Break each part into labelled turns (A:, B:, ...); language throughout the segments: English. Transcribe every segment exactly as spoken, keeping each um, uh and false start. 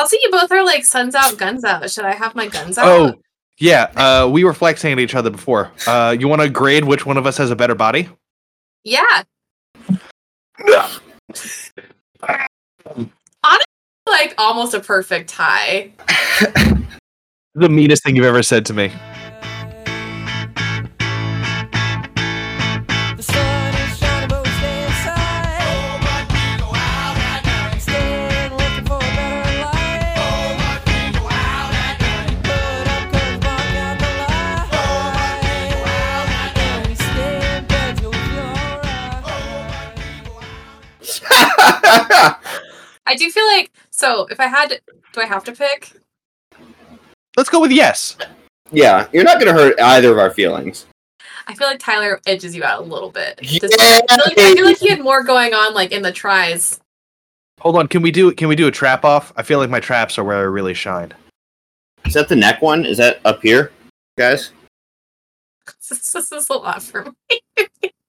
A: I'll see you both are like suns out, guns out. Should I have my guns out?
B: Oh, yeah. Uh, we were flexing at each other before. Uh, you want to grade which one of us has a better body?
A: Yeah. Honestly, like almost a perfect tie.
B: The meanest thing you've ever said to me.
A: I do feel like, so if I had to, do I have to pick?
B: Let's go with yes.
C: Yeah, you're not going to hurt either of our feelings.
A: I feel like Tyler edges you out a little bit.
C: Yeah,
A: I, feel like, I feel like he had more going on like in the tries.
B: Hold on, can we do can we do a trap off? I feel like my traps are where I really shine.
C: Is that the neck one? Is that up here, guys?
A: This, this is a lot for me.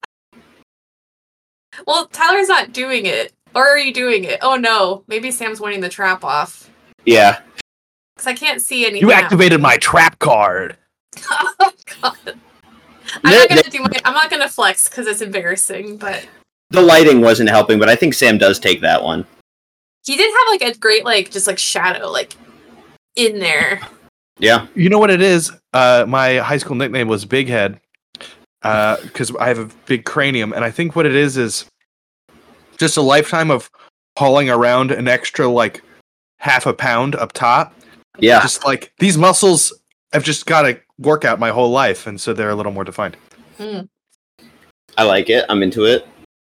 A: Well, Tyler's not doing it. Or are you doing it? Oh no, maybe Sam's winning the trap off.
C: Yeah.
A: Because I can't see anything.
B: You activated my trap card.
A: Oh god. I'm not gonna do my, I'm not gonna flex because it's embarrassing, but
C: the lighting wasn't helping, but I think Sam does take that one.
A: He did have like a great like just like shadow like in there.
C: Yeah.
B: You know what it is? Uh, my high school nickname was Big Head. Uh, because I have a big cranium, and I think what it is is just a lifetime of hauling around an extra like half a pound up top.
C: Yeah.
B: Just like these muscles I've just got to work out my whole life, and so they're a little more defined.
A: Mm.
C: I like it. I'm into it.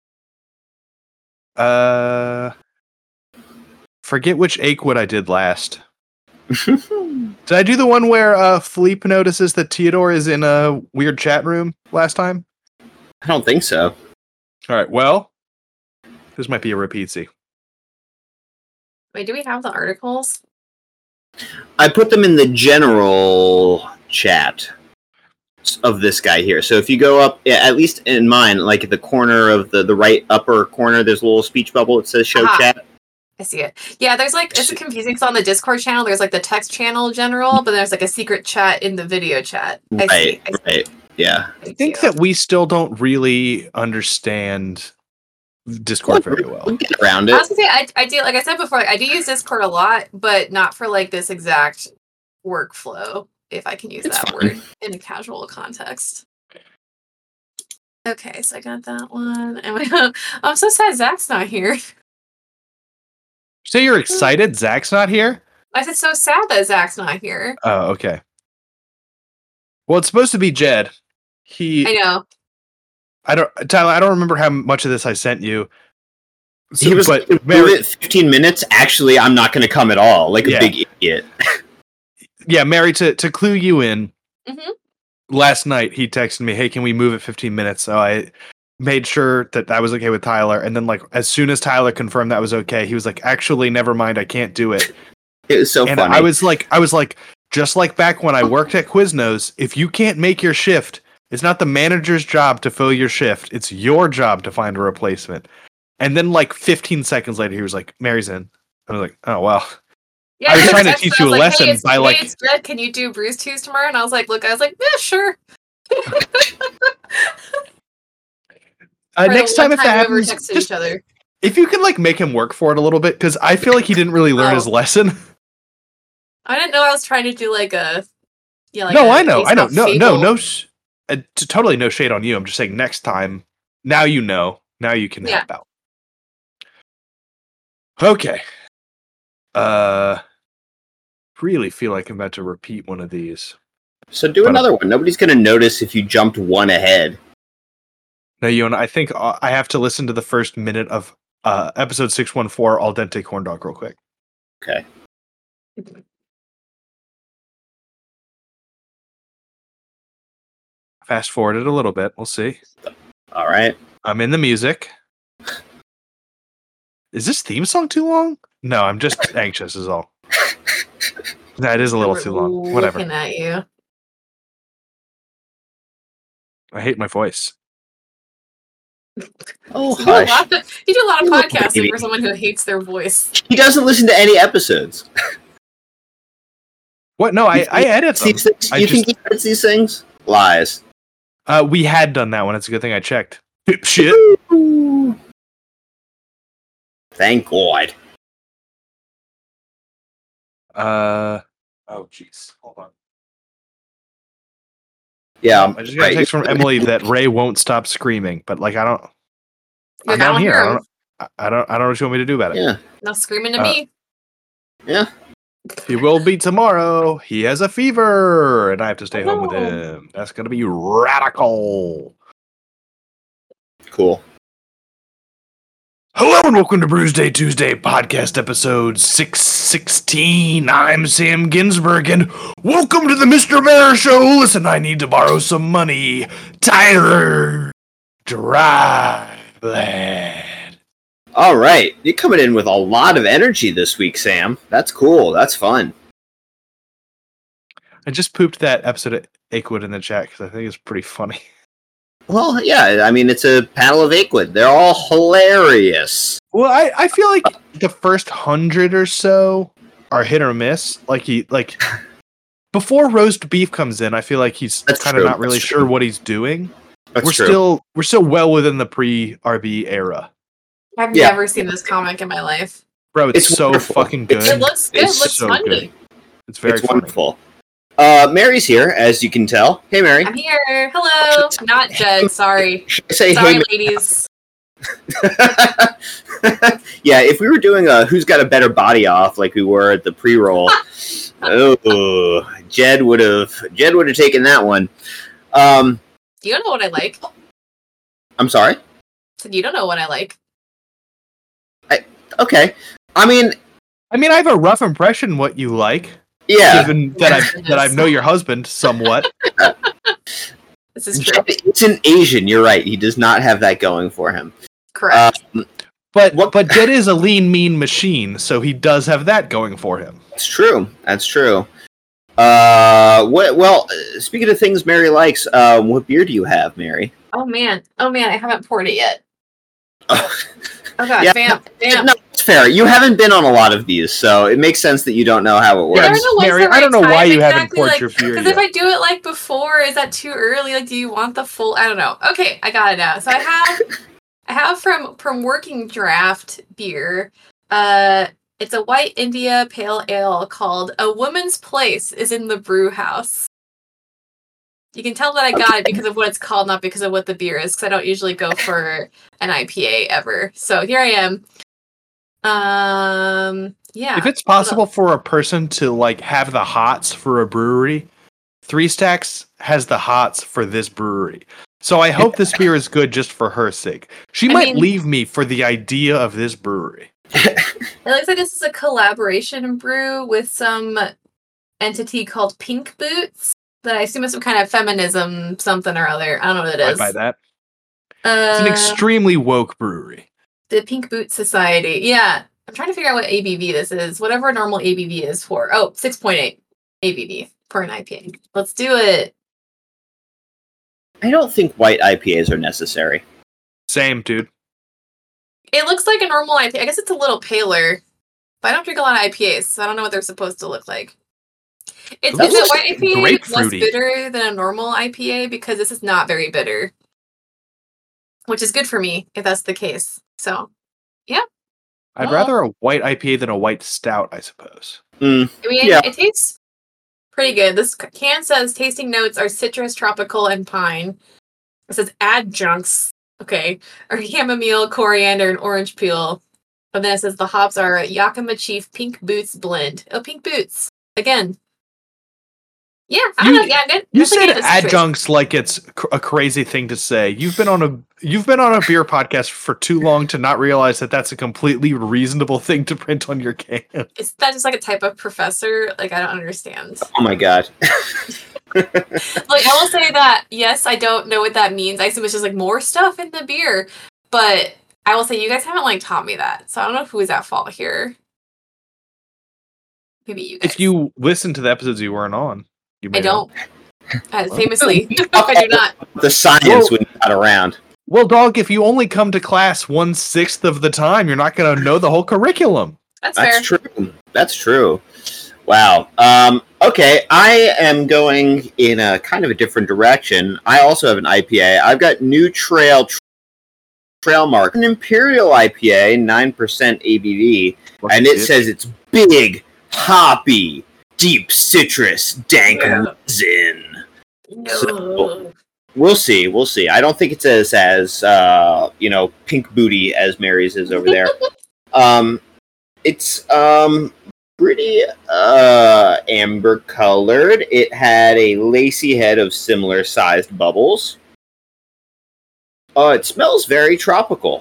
B: Uh, forget which Achewood I did last. Did I do the one where uh, Philippe notices that Theodore is in a weird chat room last time?
C: I don't think so.
B: All right, well, this might be a repeatsy.
A: Wait, do we have the articles?
C: I put them in the general chat of this guy here. So if you go up, yeah, at least in mine, like at the corner of the, the right upper corner, there's a little speech bubble that says show
A: Aha.
C: chat.
A: I see it. Yeah, there's like, it's confusing because on the Discord channel, there's like the text channel general, but there's like a secret chat in the video chat. I
C: Right,
A: see. I see.
C: right. Yeah.
B: I think that we still don't really understand Discord very well.
C: We'll get around
A: I
C: it.
A: was gonna say, I, I do, like I said before, like, I do use Discord a lot, but not for like this exact workflow, if I can use
C: It's
A: that
C: fine.
A: word in a casual context. Okay, so I got that one. And we, I'm so sad Zach's not here.
B: So you're excited Zach's not here?
A: I said so sad that Zach's not here.
B: Oh, okay. Well, it's supposed to be Jed. He,
A: I know.
B: I don't, Tyler. I don't remember how much of this I sent you. So,
C: He was
B: but
C: like,
B: Mary,
C: it fifteen minutes. Actually, I'm not going to come at all. Like a
B: Yeah.
C: big idiot.
B: yeah, Mary. To to clue you in,
A: Mhm.
B: last night he texted me, "Hey, can we move it fifteen minutes?" So I made sure that that was okay with Tyler, and then like as soon as Tyler confirmed that was okay, he was like, "Actually, never mind. I can't do it."
C: It was so
B: and
C: funny.
B: I was like, I was like, just like back when I worked at Quiznos, if you can't make your shift, it's not the manager's job to fill your shift. It's your job to find a replacement. And then like fifteen seconds later, he was like, Mary's in. I was like, oh, well.
A: Yeah,
B: I was
A: he
B: trying to
A: texted,
B: teach
A: I
B: you
A: was
B: a
A: like,
B: lesson
A: hey, it's,
B: by,
A: hey,
B: like-
A: it's Jed, can you do Bruce Twos tomorrow? And I was like, look, I was like, yeah, sure.
B: Uh,
A: For the
B: next time
A: one
B: if that
A: we ever
B: happens,
A: texted
B: just,
A: each other.
B: if you can like make him work for it a little bit, because I feel like he didn't really learn
A: Oh.
B: his lesson.
A: I didn't know I was trying to do like a, yeah, like
B: no,
A: a
B: I know,
A: based
B: I know.
A: off
B: No, no,
A: Fable.
B: no. Sh- uh, t- totally no shade on you. I'm just saying next time, now you know. Now you can
A: Yeah.
B: help out. Okay. Uh, really feel like I'm about to repeat one of these.
C: so do
B: but-
C: another one. Nobody's going to notice if you jumped one ahead.
B: No, you and I think uh, I have to listen to the first minute of uh, episode six one four Al Dente Corn Dog real quick.
C: Okay.
B: Fast forward it a little bit. We'll see.
C: All right.
B: I'm in the music. Is this theme song too long? No, I'm just anxious is all. That is a little
A: We're
B: too long. Whatever.
A: Looking at you.
B: I hate my voice.
C: Oh,
A: You do, a
C: hush.
A: lot of, you do a lot of
C: Oh,
A: podcasting
C: baby.
A: for someone who hates their voice.
C: He doesn't listen to any episodes.
B: What? No, I, I edit them.
C: These things,
B: I
C: you
B: just-
C: think he edits these things? Lies.
B: Uh, we had done that one. It's a good thing I checked. Shit.
C: Thank God.
B: Uh. Oh, jeez. Hold on.
C: Yeah,
B: I just got a
C: right.
B: text from Emily that Ray won't stop screaming, but like I don't.
A: Like,
B: I'm
A: I
B: down
A: don't
B: here.
A: hear
B: I
A: him.
B: don't. I- I don't. I don't know what you want me to do about it.
C: Yeah.
A: No screaming to
B: Uh,
A: me.
C: Yeah.
B: He will be tomorrow. He has a fever, and I have to stay
A: Oh,
B: home with
A: no.
B: him. That's gonna be radical.
C: Cool.
B: Hello and welcome to Brews Day Tuesday podcast episode six sixteen. I'm Sam Ginsberg and welcome to the Mister Bear Show. Listen, I need to borrow some money. Tyler Dryland.
C: All right. You're coming in with a lot of energy this week, Sam. That's cool. That's fun.
B: I just pooped that episode of Akewood in the chat because I think it's pretty funny.
C: Well, yeah. I mean, it's a panel of Akewood. They're all hilarious.
B: Well, I, I feel like the first hundred or so are hit or miss. Like he like before roast beef comes in, I feel like he's
C: That's
B: kind of
C: true.
B: not really
C: That's
B: sure
C: true.
B: what he's doing.
C: That's
B: we're
C: true.
B: still we're still well within the pre-R B era.
A: I've
C: Yeah.
A: never seen this comic in my life.
B: Bro, it's,
C: It's
B: so
C: wonderful.
B: fucking good.
C: It's-
A: It looks good. It
C: it's
A: looks
B: so
A: funny.
B: good. It's very
C: it's
B: funny.
C: wonderful. Uh, Mary's here, as you can tell. Hey, Mary.
A: I'm here. Hello. Not Jed. Sorry.
C: Should I say
A: Sorry,
C: hey?
A: ladies.
C: Yeah, if we were doing a who's got a better body off like we were at the pre-roll, oh, Jed would have Jed would have taken that one. Um,
A: You don't know what I like.
C: I'm sorry.
A: So you don't know what I like.
C: Okay. I mean,
B: I mean, I have a rough impression what you like,
C: yeah.
B: given that I that I know your husband somewhat.
A: This is true.
C: Jed, it's an Asian. You're right. He does not have that going for him.
A: Correct.
C: Um,
B: But
C: What-
B: but Jed is a lean, mean machine, so he does have that going for him.
C: That's true. That's true. Uh, what? Well, uh, speaking of things Mary likes, uh, what beer do you have, Mary?
A: oh man. Oh man. I haven't poured it yet.
C: Oh,
A: Oh god.
C: Yeah.
A: Bam. Bam.
C: no, it's fair. You haven't been on a lot of these, so it makes sense that you don't know how it
A: I don't
C: works.
A: know when's
B: Mary,
A: the
B: I don't
A: right
B: know why
A: time
B: you haven't
A: exactly,
B: poured
A: like,
B: your beer
A: Because
B: yet.
A: if I do it like before, is that too early? Like, do you want the full? I don't know. Okay, I got it now. So I have, I have from from Working Draft beer. Uh, it's a white India pale ale called "A Woman's Place is in the Brew House." You can tell that I got it because of what it's called, not because of what the beer is. Because I don't usually go for an I P A ever. So here I am. Um, yeah.
B: If it's possible for a person to like have the hots for a brewery, Three Stacks has the hots for this brewery. So I hope this beer is good just for her sake. She
A: I
B: might
A: mean-
B: leave me for the idea of this brewery.
A: It looks like this is a collaboration brew with some entity called Pink Boots that I assume is some kind of feminism something or other. I don't know what it
B: I
A: is.
B: buy that.
A: Uh,
B: It's an extremely woke brewery.
A: the Pink Boot Society. Yeah. I'm trying to figure out what A B V this is. Whatever normal A B V is for. Oh, six point eight A B V for an I P A. Let's do it.
C: I don't think white I P As are necessary.
B: Same, dude.
A: It looks like a normal I P A. I guess it's a little paler. But I don't drink a lot of I P As, so I don't know what they're supposed to look like. It's,
C: That
A: is a
C: looks
A: white I P A less
B: grapefruity.
A: bitter than a normal I P A because this is not very bitter. Which is good for me if that's the case. So,
B: I'd
A: Well-
B: rather a white I P A than a white stout, I suppose.
C: Mm,
A: I mean,
C: Yeah.
A: it tastes pretty good. This c- can says tasting notes are citrus, tropical, and pine. It says adjuncts, okay, are chamomile, coriander, and orange peel. And then it says the hops are Yakima Chief Pink Boots blend. Oh, Pink Boots again. Yeah, I don't
B: You-
A: know. Yeah, good.
B: You
A: Definitely
B: said
A: get the citrus.
B: adjuncts like it's cr- a crazy thing to say. You've been on a you've been on a beer podcast for too long to not realize that that's a completely reasonable thing to print on your can.
A: Is that just like a type of professor? Like, I don't understand.
C: oh my god.
A: Like, I will say that, yes, I don't know what that means. I assume it's just like more stuff in the beer. But I will say you guys haven't like taught me that. So I don't know who is at fault here. Maybe you guys.
B: If you listen to the episodes you weren't on, you may
A: I
B: know.
A: don't. Uh, famously, I do not.
C: The science
B: Well-
C: when you're not around.
B: Well, dog, if you only come to class one sixth of the time, you're not going to know the whole curriculum.
A: That's,
C: That's
A: fair.
C: true. That's true. Wow. Um, okay, I am going in a kind of a different direction. I also have an I P A. I've got New Trail Tra- Trail Mark, an Imperial I P A, nine percent A B V,
B: What's
C: and it
B: it?
C: says it's big, hoppy, deep citrus, dank
A: Yeah.
C: resin.
A: No.
C: So- We'll see. We'll see. I don't think it's as as uh, you know pink booty as Mary's is over there. um, it's um pretty uh amber colored. It had a lacy head of similar sized bubbles. Uh, it smells very tropical.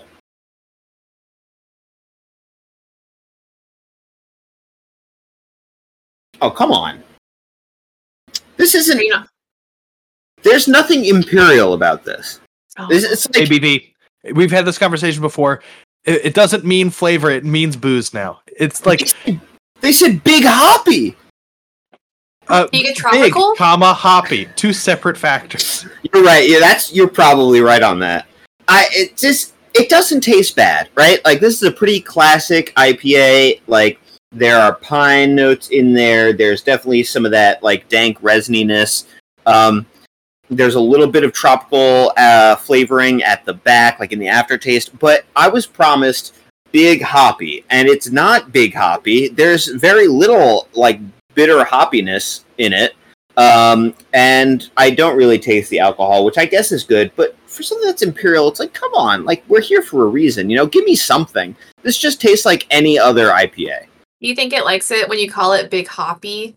C: Oh, come on. This isn't.
A: You know-
C: There's nothing imperial about this.
A: Oh.
C: This it's like
B: A B V. We've had this conversation before. It, it doesn't mean flavor; it means booze now. It's like
C: they said big hoppy.
B: uh,
A: Big and
B: big,
A: tropical?
B: comma hoppy. Two separate factors.
C: You're right. Yeah, that's you're probably right on that. I it just it doesn't taste bad, right? Like this is a pretty classic I P A. Like there are pine notes in there. There's definitely some of that like dank resininess. Um, there's a little bit of tropical uh, flavoring at the back, like in the aftertaste. But I was promised big hoppy, and it's not big hoppy. There's very little like bitter hoppiness in it. Um, and I don't really taste the alcohol, which I guess is good, but for something that's imperial, it's like, come on, like, we're here for a reason, you know, give me something. This just tastes like any other I P A.
A: You think it likes it when you call it big hoppy?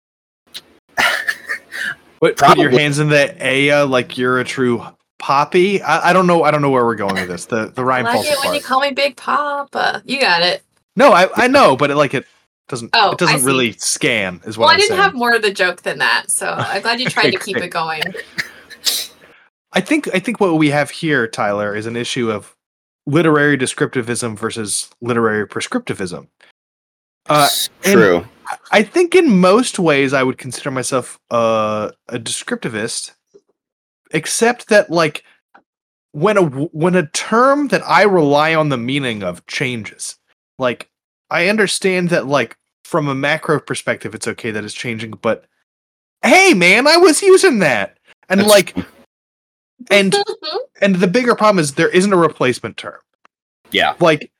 B: But put your
C: Probably.
B: hands in the Aya like you're a true poppy. I, I don't know. I don't know where we're going with this. The the
A: I
B: rhyme
A: like
B: falls
A: it when you
B: apart.
A: call me Big Papa. You got it.
B: No, I I know, but it, like it doesn't.
A: Oh,
B: it
A: I
B: doesn't
A: see.
B: really scan. Is what
A: Well, I
B: I'm
A: didn't
B: saying.
A: have more of the joke than that, so I'm glad you tried
B: Okay,
A: to keep
B: great.
A: it going.
B: I think I think what we have here, Tyler, is an issue of literary descriptivism versus literary prescriptivism. Uh,
C: True.
B: I think in most ways I would consider myself uh, a descriptivist, except that like when a when a term that I rely on the meaning of changes, like I understand that like from a macro perspective it's okay that it's changing, but hey man, I was using that. And
C: That's
B: like and and the bigger problem is there isn't a replacement term.
C: Yeah.
B: Like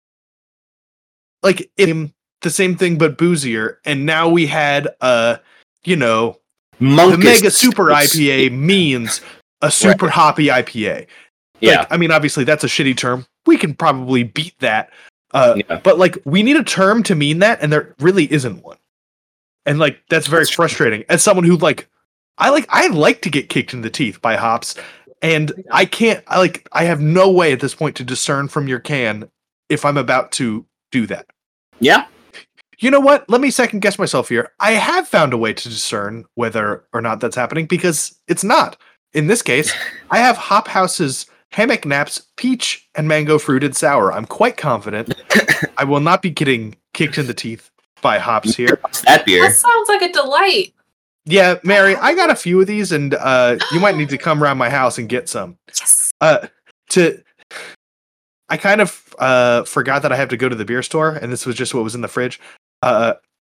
B: like in the same thing but boozier, and now we had uh you know
C: Monkus.
B: the mega super I P A means a super
C: Right.
B: hoppy I P A.
C: Yeah.
B: Like, I mean, obviously that's a shitty term. We can probably beat that. Uh,
C: Yeah.
B: But like, we need a term to mean that, and there really isn't one. And like, that's very
C: That's true.
B: frustrating. As someone who like, I like, I like to get kicked in the teeth by hops, and I can't. I like, I have no way at this point to discern from your can if I'm about to do that.
C: Yeah.
B: You know what? Let me second guess myself here. I have found a way to discern whether or not that's happening because it's not. In this case, I have Hop House's Hammock Naps Peach and Mango Fruited Sour. I'm quite confident I will not be getting kicked in the teeth by hops here.
C: That beer.
A: That sounds like a delight.
B: Yeah, Mary, I got a few of these, and uh, you might need to come around my house and get some.
A: Yes.
B: Uh, to, I kind of uh, forgot that I have to go to the beer store, and this was just what was in the fridge. Uh,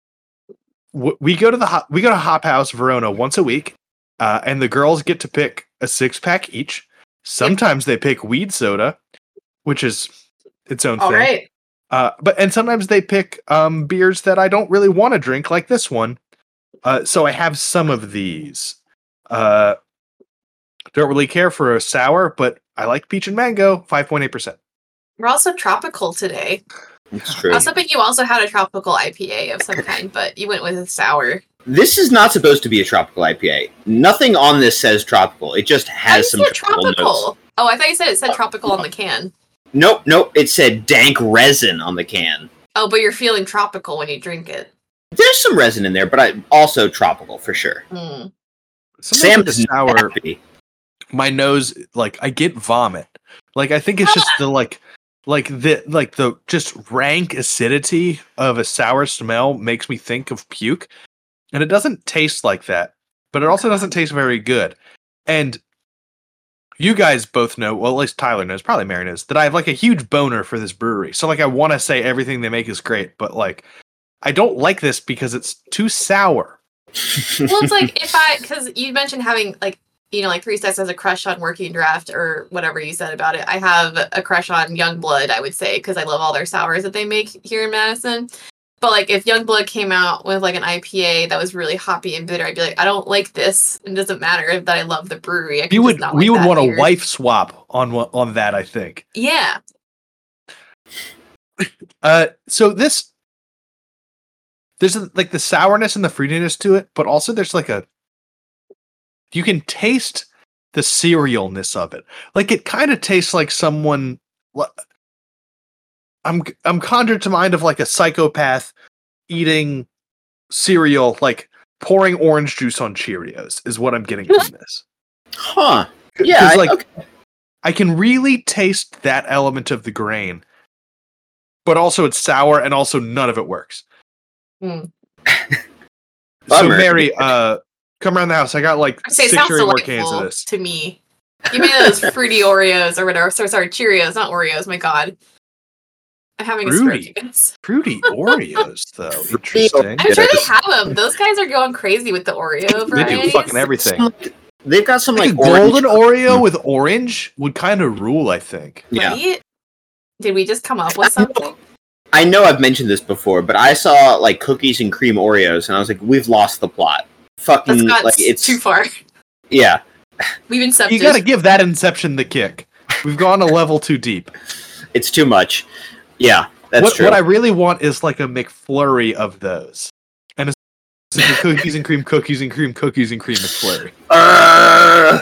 B: w- we go to the hop, we go to Hop House Verona once a week, uh, and the girls get to pick a six pack each. Sometimes they pick weed soda, which is its own
A: All
B: thing.
A: right.
B: Uh, but and sometimes they pick um, beers that I don't really want to drink, like this one. Uh, so I have some of these. Uh, don't really care for a sour, but I like peach and mango, five point eight percent.
A: We're also tropical today.
C: It's
A: I
C: true.
A: was hoping you also had a tropical I P A of some kind, but you went with a sour.
C: This is not supposed to be a tropical I P A. Nothing on this says tropical. It just
A: How
C: has
A: do
C: some
A: you say
C: tropical, notes.
A: tropical? Oh, I thought you said it said tropical on the can.
C: Nope, nope. It said dank resin on the can.
A: Oh, but you're feeling tropical when you drink it.
C: There's some resin in there, but I, also tropical for sure.
A: Hmm.
B: Sometimes
C: Sam
B: with the
C: is
B: sour,
C: happy.
B: my nose, like I get vomit. Like I think it's just the like, like the like the just rank acidity of a sour smell makes me think of puke, and it doesn't taste like that. But it also doesn't taste very good. And you guys both know, well, at least Tyler knows, probably Mary knows, that I have like a huge boner for this brewery. So like I want to say everything they make is great, but like I don't like this because it's too sour.
A: Well, it's like if I, because you mentioned having like, you know, like Three Steps has a crush on Working Draft or whatever you said about it. I have a crush on Youngblood, I would say, because I love all their sours that they make here in Madison. But like if Youngblood came out with like an I P A that was really hoppy and bitter, I'd be like, I don't like this. It doesn't matter that I love the brewery. I
B: You would,
A: not
B: we
A: like
B: would want
A: here.
B: a wife swap on on that, I think.
A: Yeah.
B: Uh, so this, there's a, like the sourness and the fruitiness to it, but also there's like a, you can taste the cerealness of it. Like it kind of tastes like someone. I'm I'm conjured to mind of like a psychopath eating cereal, like pouring orange juice on Cheerios, is what I'm getting from this.
C: Huh. Yeah. I,
B: like
C: okay.
B: I can really taste that element of the grain, but also it's sour and also none of it works.
A: Mm.
B: So Mary, uh, come around the house. I got like
A: I say,
B: six or eight more cans
A: delightful
B: of this.
A: to me. Give me those fruity Oreos or whatever. So sorry, Cheerios, not Oreos. My God. I'm having
B: Fruity.
A: a stroke.
B: Fruity Oreos, though. Interesting.
A: I'm sure they have them. Those guys are going crazy with the Oreo
B: They
A: varieties.
B: do fucking everything.
C: They've got some
B: Like
C: like
B: a golden
C: orange-
B: Oreo with orange would kind of rule, I think.
C: Yeah.
A: Right? Did we just come up with something?
C: I know I've mentioned this before, but I saw like cookies and cream Oreos, and I was like, "We've lost the plot." Fucking
A: That's got
C: like it's
A: too far.
C: Yeah,
A: We've incepted.
B: You got to give that Inception the kick. We've gone a level too deep.
C: it's too much. Yeah, that's
B: what,
C: true.
B: what I really want is like a McFlurry of those, and it's like a cookies and cream, cookies and cream, cookies and cream McFlurry.
C: Uh,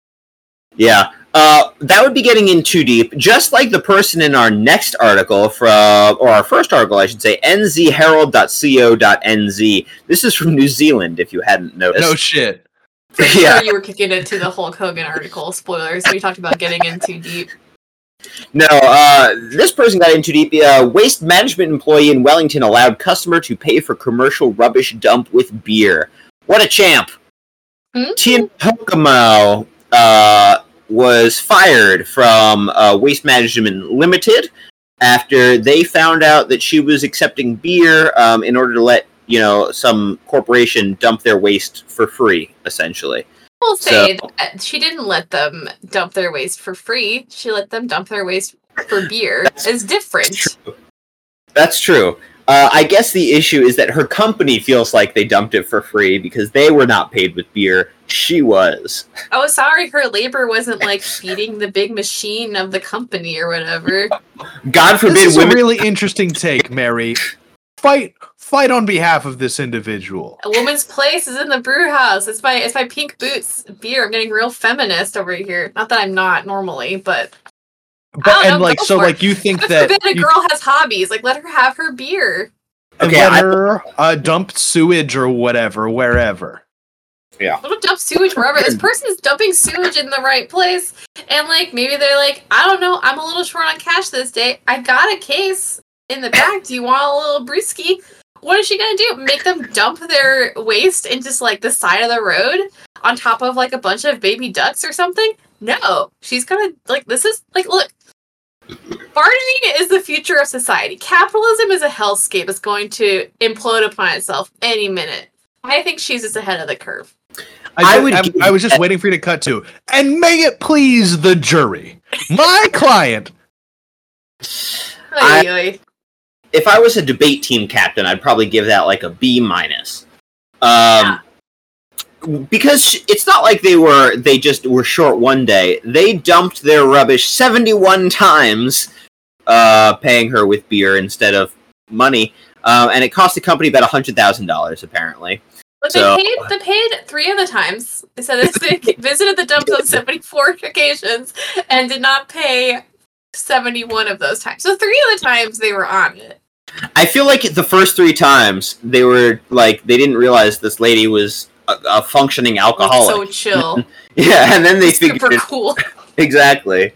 C: yeah, uh, that would be getting in too deep. Just like the person in our next article from, or our first article, I should say, n z herald dot co dot n z. This is from New Zealand, if you hadn't noticed.
B: No shit.
C: Yeah.
A: Sure you were kicking into the Hulk Hogan article. Spoilers. We talked about getting in too deep.
C: No, uh, this person got in too deep. A uh, waste management employee in Wellington allowed customer to pay for commercial rubbish dump with beer. What a champ!
A: Hmm?
C: Tien Hokomo uh, was fired from uh, Waste Management Limited after they found out that she was accepting beer um, in order to let you know some corporation dump their waste for free, essentially.
A: I will say
C: So-
A: that she didn't let them dump their waste for free. She let them dump their waste for beer.
C: That's-
A: It's different.
C: True. That's true. Uh, I guess the issue is that her company feels like they dumped it for free because they were not paid with beer. She was.
A: Oh, sorry, her labor wasn't like feeding the big machine of the company or whatever.
C: God
B: This
C: forbid
B: is a
C: women.
B: really interesting take, Mary. Fight, fight on behalf of this individual.
A: A woman's place is in the brew house. It's my it's my Pink Boots beer. I'm getting real feminist over here. Not that I'm not normally, but
B: But
A: don't
B: and
A: know,
B: like
A: go
B: so,
A: for
B: like you think
A: God
B: that
A: forbid a
B: you,
A: girl has hobbies. Like, let her have her beer.
B: and
C: Okay,
B: let
C: I-
B: her uh, dump sewage or whatever wherever.
A: Don't dump sewage wherever. This person is dumping sewage in the right place. And, like, maybe they're like, I don't know, I'm a little short on cash this day. I got a case in the back. Do you want a little brewski? What is she gonna do? Make them dump their waste into, just, like, the side of the road on top of, like, a bunch of baby ducks or something? No. She's gonna, like, this is, like, look. Bartering is the future of society. Capitalism is a hellscape. It's going to implode upon itself any minute. I think she's just ahead of the curve.
B: I,
C: I
B: ju-
C: would
B: I,
C: give-
B: I was just waiting for you to cut to, and may it please the jury, my client.
C: I-
A: Oy, oy.
C: If I was a debate team captain, I'd probably give that like a B minus. Um, because it's not like they were they just were short one day. They dumped their rubbish seventy-one times, uh, paying her with beer instead of money, uh, and it cost the company about a hundred thousand dollars apparently.
A: But
C: So-
A: they paid. They paid three of the times. They said that they visited the dumps on seventy-four occasions and did not pay seventy-one of those times. So three of the times they were on it.
C: I feel like the first three times they were like they didn't realize this lady was a, a functioning
A: Like,
C: alcoholic.
A: so chill.
C: Yeah, and then they figured
A: Super
C: it,
A: cool.
C: exactly.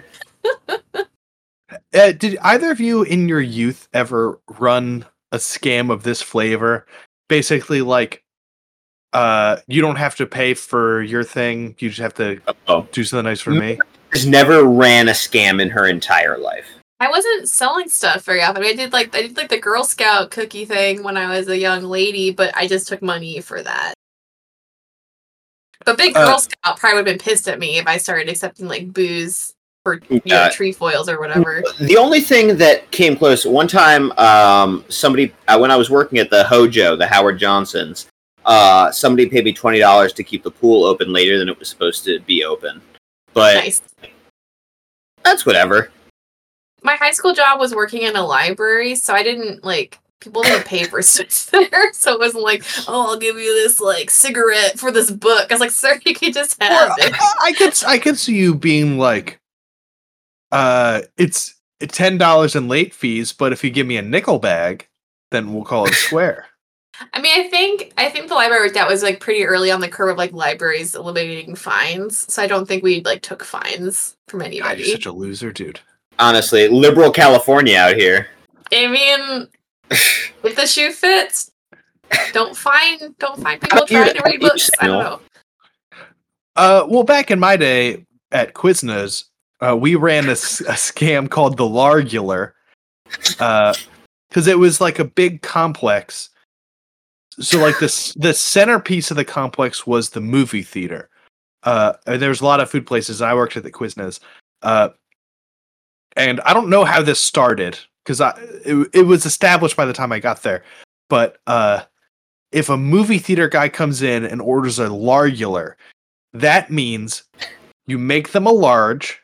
B: Uh, did either of you in your youth ever run a scam of this flavor? Basically, like, uh, you don't have to pay for your thing; you just have to
C: Oh.
B: do something nice for me.
C: has never ran a scam in her entire life.
A: I wasn't selling stuff very often. I, mean, I did like I did like the Girl Scout cookie thing when I was a young lady, but I just took money for that. But Big Girl uh, Scout probably would have been pissed at me if I started accepting like booze for you know, uh, trefoils or whatever.
C: The only thing that came close one time, um, somebody uh, when I was working at the Hojo, the Howard Johnsons, uh, somebody paid me twenty dollars to keep the pool open later than it was supposed to be open. But
A: nice.
C: That's whatever.
A: My high school job was working in a library, so I didn't, like, people didn't pay for stuff there, so it wasn't like, oh, I'll give you this, like, cigarette for this book. I was like, sir, you can just have
B: well,
A: it.
B: I could, I could see you being like, uh, it's ten dollars in late fees, but if you give me a nickel bag, then we'll call it square.
A: I mean, I think I think the library that was, like, pretty early on the curve of, like, libraries eliminating fines, so I don't think we, like, took fines from anybody.
B: God, you're such a loser, dude.
C: Honestly, liberal California out here.
A: I mean, if the shoe fits, don't find don't find people trying to read books. I don't know.
B: Uh, well, back in my day at Quiznos, uh, we ran a, a scam called the Largular, uh, because it was like a big complex. So, like this, the centerpiece of the complex was the movie theater. Uh, and there was a lot of food places. I worked at the Quiznos. Uh. And I don't know how this started because I it, it was established by the time I got there. But uh, if a movie theater guy comes in and orders a largular, that means you make them a large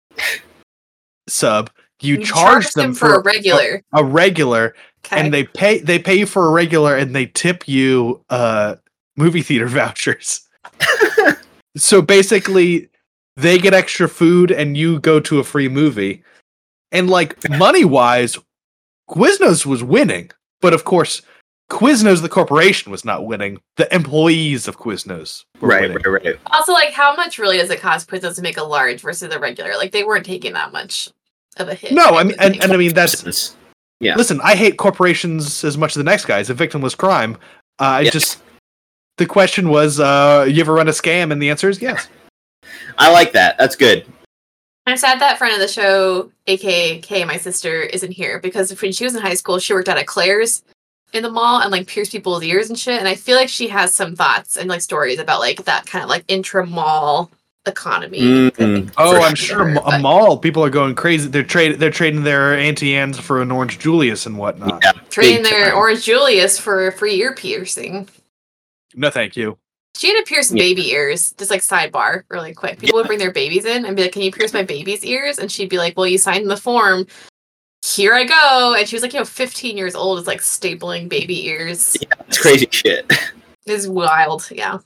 B: sub. You, you charge, charge them, them for,
A: for a regular,
B: a, a regular, okay. And they pay they pay you for a regular, and they tip you uh, movie theater vouchers. So basically, they get extra food, and you go to a free movie. And, like, money-wise, Quiznos was winning. But, of course, Quiznos, the corporation, was not winning. The employees of Quiznos were
C: right,
B: winning.
C: Right, right,
A: Also, like, how much really does it cost Quiznos to make a large versus a regular? Like, they weren't taking that much of a hit.
B: No, I mean, and, and I mean, that's...
C: Yeah.
B: Listen, I hate corporations as much as the next guy. It's a victimless crime. Uh, I yes. just... The question was, uh, you ever run a scam? And the answer is yes.
C: I like that. That's good.
A: I'm sad that friend of the show, aka Kay, my sister, isn't here because when she was in high school, she worked out at Claire's in the mall and like pierced people's ears and shit. And I feel like she has some thoughts and like stories about like that kind of like intra-mall economy.
C: Mm-hmm.
B: Oh, I'm sure her, a but... mall people are going crazy. They're trading. They're trading their Auntie Anne's for an Orange Julius and whatnot.
C: Yeah,
A: trading their time. Orange Julius for a free ear piercing.
B: No, thank you.
A: She had to pierce yeah. baby ears, just like sidebar, really quick. People yeah. would bring their babies in and be like, can you pierce my baby's ears? And she'd be like, well, you signed the form. Here I go. And she was like, you know, fifteen years old, is like stapling baby ears.
C: Yeah, it's crazy shit.
A: It's wild, yeah.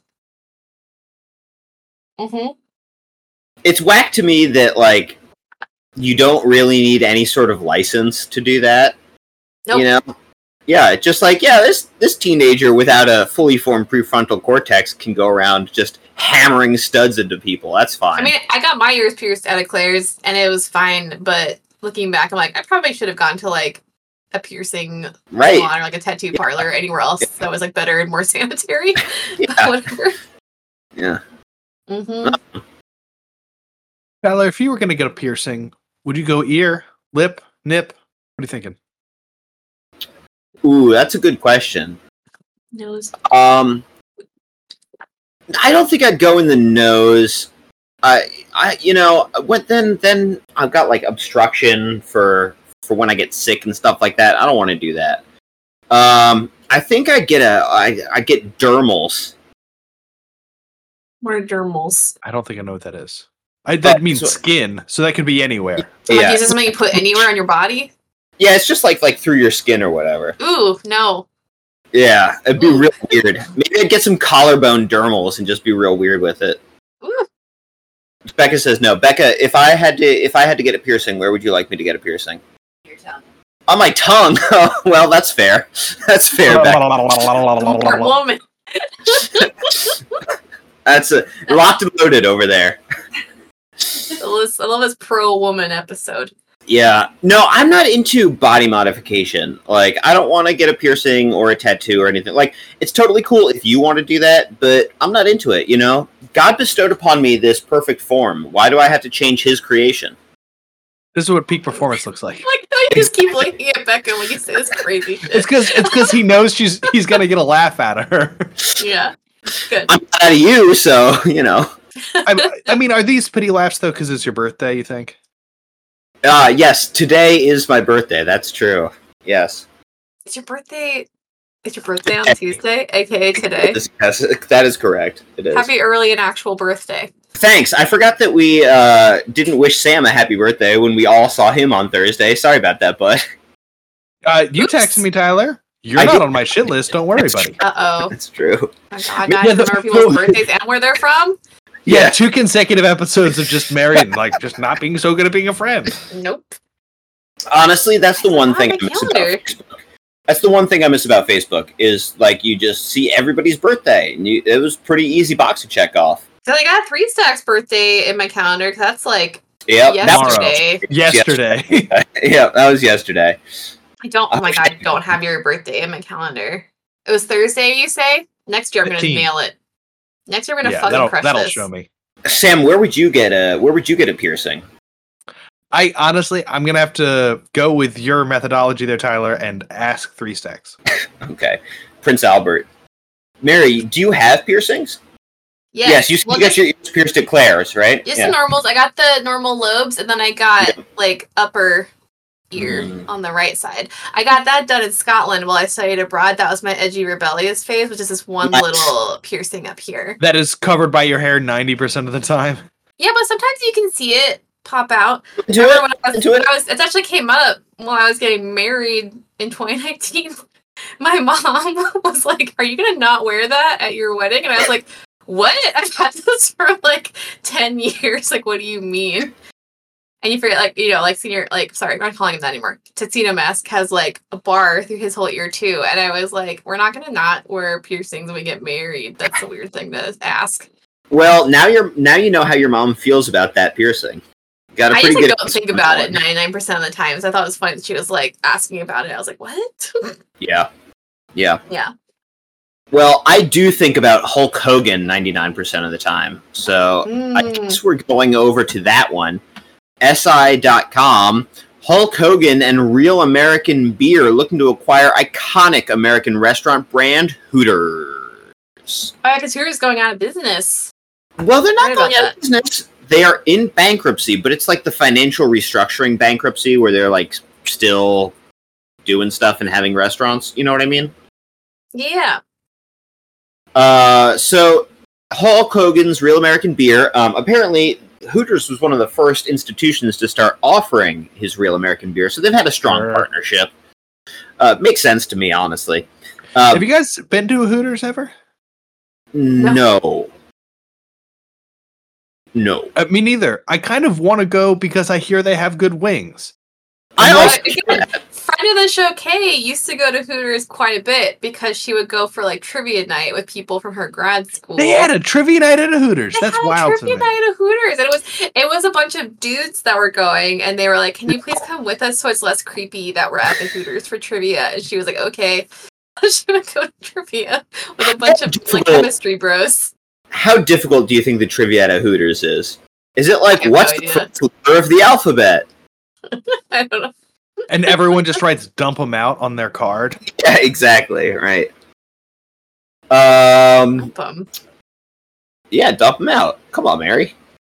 A: Mm-hmm.
C: It's whack to me that, like, you don't really need any sort of license to do that. Nope. You know? Yeah, just like, yeah, this this teenager without a fully formed prefrontal cortex can go around just hammering studs into people. That's fine.
A: I mean, I got my ears pierced at a Claire's, and it was fine, but looking back, I'm like, I probably should have gone to, like, a piercing
C: right.
A: salon or, like, a tattoo parlor
C: yeah.
A: or anywhere else yeah. that was, like, better and more sanitary.
C: Yeah.
A: Whatever.
C: Yeah.
A: Mm-hmm.
B: Tyler, if you were going to get a piercing, would you go ear, lip, nip? What are you thinking?
C: Ooh, that's a good question.
A: Nose.
C: Um, I don't think I'd go in the nose. I, I, you know, when then, then I've got like obstruction for for when I get sick and stuff like that. I don't want to do that. Um, I think I get a, I, I get dermals.
A: What are dermals?
B: I don't think I know what that is. I, that
C: uh,
B: means
C: so,
B: skin, so that could be anywhere.
A: So
C: yeah.
A: Like, is this something you put anywhere on your body?
C: Yeah, it's just like like through your skin or whatever.
A: Ooh, no.
C: Yeah, it'd be
A: Ooh.
C: real weird. Maybe I'd get some collarbone dermals and just be real weird with it.
A: Ooh.
C: Becca says no. Becca, if I had to if I had to get a piercing, where would you like me to get a piercing?
A: Your tongue.
C: On my tongue? Well, that's fair. That's fair, Becca.
A: Poor woman.
C: That's a, locked and loaded over there.
A: I love this pro woman episode.
C: Yeah. No, I'm not into body modification. Like, I don't want to get a piercing or a tattoo or anything. Like, it's totally cool if you want to do that, but I'm not into it, you know? God bestowed upon me this perfect form. Why do I have to change his creation?
B: This is what peak performance looks like.
A: Like, you just keep looking at Becca when you say this crazy shit.
B: It's because it's because he knows she's he's gonna get a laugh out of her.
A: Yeah. Good.
C: I'm not out of you, so, you know.
B: I, I mean, are these pity laughs though? Because it's your birthday, you think?
C: Uh, yes, today is my birthday. That's true. Yes.
A: It's your birthday. It's your birthday on Tuesday, aka today.
C: Yes, that is correct. It is.
A: Happy early and actual birthday.
C: Thanks. I forgot that we uh, didn't wish Sam a happy birthday when we all saw him on Thursday. Sorry about that, bud.
B: Uh, you
A: Oops.
B: texted me, Tyler. You're
C: I
B: not
C: did.
B: on my shit list. Don't worry,
C: That's
B: buddy.
A: Uh oh.
C: That's true.
A: My God,
B: Yeah,
A: guys,
B: the-
A: remember people's birthdays and where they're from?
B: Yeah,
C: Yeah.
B: two consecutive episodes of just married and like just not being so good at being a friend.
A: Nope.
C: Honestly, that's the one
A: It's
C: thing
A: on
C: I
A: my
C: miss about
A: calendar.
C: Facebook. That's the one thing I miss about Facebook is like you just see everybody's birthday, and you, it was pretty easy box to check off.
A: So I got Three Stacks' birthday in my calendar because that's like
C: Yep,
A: yesterday.
B: Yesterday.
C: yeah, that was yesterday.
A: I don't. Oh my God, I don't have your birthday in my calendar. It was Thursday, you say? Next year I'm gonna
B: fifteen.
A: nail it. Next year I'm gonna
B: Yeah,
A: fucking
B: that'll
A: crush
B: that'll
A: this.
B: show me.
C: Sam, where would you get a where would you get a piercing?
B: I honestly, I'm gonna have to go with your methodology there, Tyler, and ask Three Stacks.
C: Okay, Prince Albert. Mary, do you have piercings?
A: Yes,
C: Yes, you,
A: well,
C: you got
A: just,
C: your ears pierced at Claire's, right?
A: just the normals. I got the normal lobes, and then I got
C: Yeah.
A: like upper ear
C: Mm.
A: on the right side. I got that done in Scotland while I studied abroad. That was my edgy rebellious phase, which is this one
C: Nice.
A: little piercing up here.
B: That is covered by your hair ninety percent of the time.
A: Yeah, but sometimes you can see it pop out.
C: Into
A: Remember
C: it?
A: when I was,
C: Into
A: when
C: it?
A: I was, it actually came up when I was getting married in twenty nineteen. My mom was like, "Are you gonna not wear that at your wedding?" And I was like, "What? I've had this for like ten years. Like, what do you mean?" And you forget, like, you know, like senior, like, sorry, I'm not calling him that anymore. Tetsino Mask has like a bar through his whole ear too. And I was like, we're not gonna not wear piercings when we get married. That's a weird thing to ask.
C: Well, now you're now you know how your mom feels about that piercing. Got a
A: I
C: pretty
A: just like,
C: good
A: don't think about it ninety-nine percent of the time. So I thought it was funny that she was like asking about it. I was like, what?
C: Yeah, yeah.
A: Yeah.
C: Well, I do think about Hulk Hogan ninety-nine percent of the time. So I
A: Mm.
C: guess we're going over to that one. S I dot com. Hulk Hogan and Real American Beer looking to acquire iconic American restaurant brand Hooters.
A: Oh, yeah, because Hooters going out of business.
C: Well, they're not
A: Right
C: going
A: about
C: out of business. They are in bankruptcy, but it's like the financial restructuring bankruptcy where they're like still doing stuff and having restaurants. You know what I mean?
A: Yeah.
C: Uh, so Hulk Hogan's Real American Beer. Um, apparently, Hooters was one of the first institutions to start offering his Real American Beer, so they've had a strong
B: Sure.
C: partnership. Uh, makes sense to me, honestly. Uh,
B: Have you guys been to a Hooters ever?
C: no, no.
B: Uh, me neither. I kind of want to go because I hear they have good wings.
C: I
A: Well,
C: also
A: again, friend of the show, Kay, used to go to Hooters quite a bit because she would go for like trivia night with people from her grad school.
B: They had a trivia night at a Hooters.
A: They
B: That's
A: had a
B: wild to
A: trivia
B: me.
A: night at Hooters, and it was it was a bunch of dudes that were going, and they were like, "Can you please come with us so it's less creepy that we're at the Hooters for trivia?" And she was like, "Okay." She would go to trivia with a bunch of like chemistry bros.
C: How difficult do you think the trivia at a Hooters is? Is it like
A: I have
C: what's
A: no
C: the
A: idea.
C: first letter of the alphabet?
A: I don't know.
B: And everyone just writes dump them out on their card.
C: Yeah, exactly. Right. Um.
A: Bum.
C: Yeah, dump them out. Come on, Mary.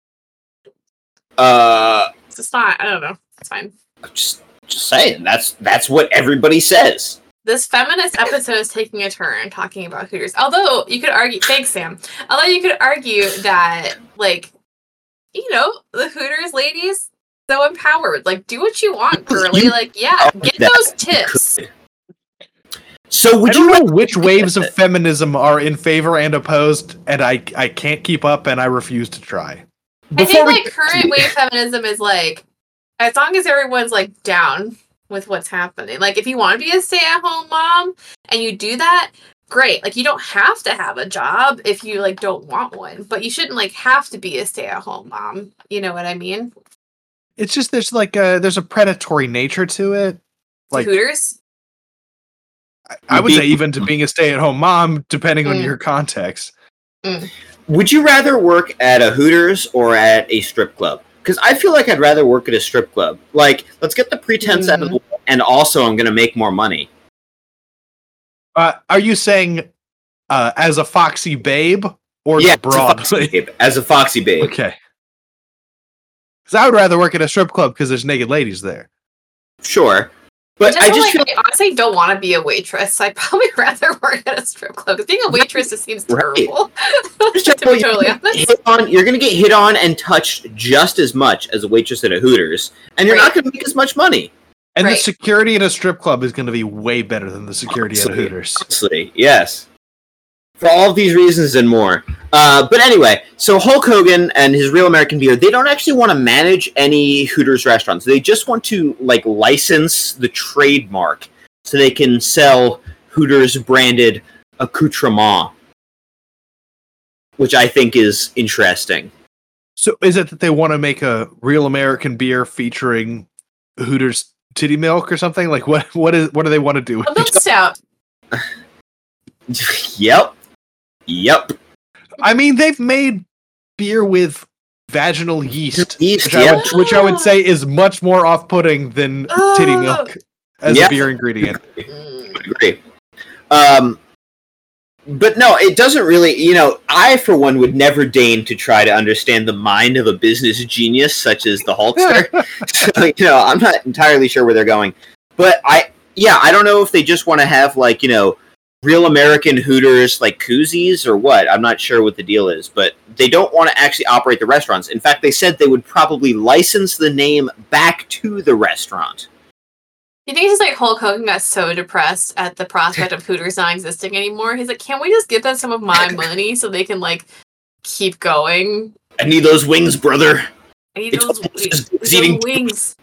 C: Uh,
A: It's just not. I don't know. It's fine.
C: just just saying. That's that's what everybody says.
A: This feminist episode is taking a turn talking about Hooters. Although you could argue, thanks, Sam. Although you could argue that, like, you know, the Hooters ladies so empowered. Like, do what you want, girly.
C: You-
A: Like, yeah, get
C: that
A: those tips.
C: So
B: I
C: would
B: don't
C: you
B: know
C: like
B: which waves of feminism are in favor and opposed, and I I can't keep up, and I refuse to try.
A: I think
C: we-
A: like current wave feminism is like, as long as everyone's like down with what's happening. Like, if you want to be a stay-at-home mom and you do that, great. Like, you don't have to have a job if you like don't want one, but you shouldn't like have to be a stay-at-home mom. You know what I mean?
B: It's just there's like a there's a predatory nature to it. Like
A: to Hooters?
B: I, I would say even to being a stay-at-home mom, depending on
A: Mm.
B: your context.
A: Mm.
C: Would you rather work at a Hooters or at a strip club? Because I feel like I'd rather work at a strip club. Like, let's get the pretense out of the way, and also I'm going to make more money.
B: Uh, are you saying uh, as a foxy babe or
C: Yeah,
B: just broadly?
C: as a foxy babe. As a foxy babe.
B: Okay. Because I would rather work at a strip club because there's naked ladies there.
C: Sure. But
A: Just
C: I just
A: like,
C: feel
A: I honestly don't want to be a waitress. I'd probably rather work at a strip club because being a waitress just seems
C: Right.
A: terrible.
C: Just
A: to
C: tell
A: be
C: you,
A: totally
C: you're gonna
A: honest.
C: get hit on- you're going to get hit on and touched just as much as a waitress at a Hooters, and you're
A: Right.
C: not going to make as much money.
B: And the
A: Right.
B: security at a strip club is going to be way better than the security at a
C: Absolutely.
B: Hooters.
C: Honestly, yes. For all of these reasons and more. Uh, but anyway, so Hulk Hogan and his Real American Beer, they don't actually want to manage any Hooters restaurants. They just want to like license the trademark so they can sell Hooters branded accoutrement, which I think is interesting.
B: So is it that they want to make a Real American Beer featuring Hooters titty milk or something? Like what? What is? What do they want to do? with
A: A milk
B: it?
A: stout.
C: Yep. Yep.
B: I mean, they've made beer with vaginal yeast,
C: Yeast,
B: which, I
C: yeah.
B: would, which I would say is much more off-putting than titty
A: Oh.
B: milk as
C: Yeah.
B: a beer ingredient.
A: Mm.
C: Agree. Um, but no, it doesn't really. You know, I for one would never deign to try to understand the mind of a business genius such as the Hulkster. So, you know, I'm not entirely sure where they're going. But I, yeah, I don't know if they just want to have like you know, Real American Hooters like koozies or what. I'm not sure what the deal is, but they don't want to actually operate the restaurants. In fact, they said they would probably license the name back to the restaurant.
A: You think it's like Hulk Hogan got so depressed at the prospect of Hooters not existing anymore? He's like, can we just give them some of my money so they can like keep going?
C: I need those wings, brother.
A: I need
C: It's
A: those,
C: almost as
A: those
C: good as eating
A: wings.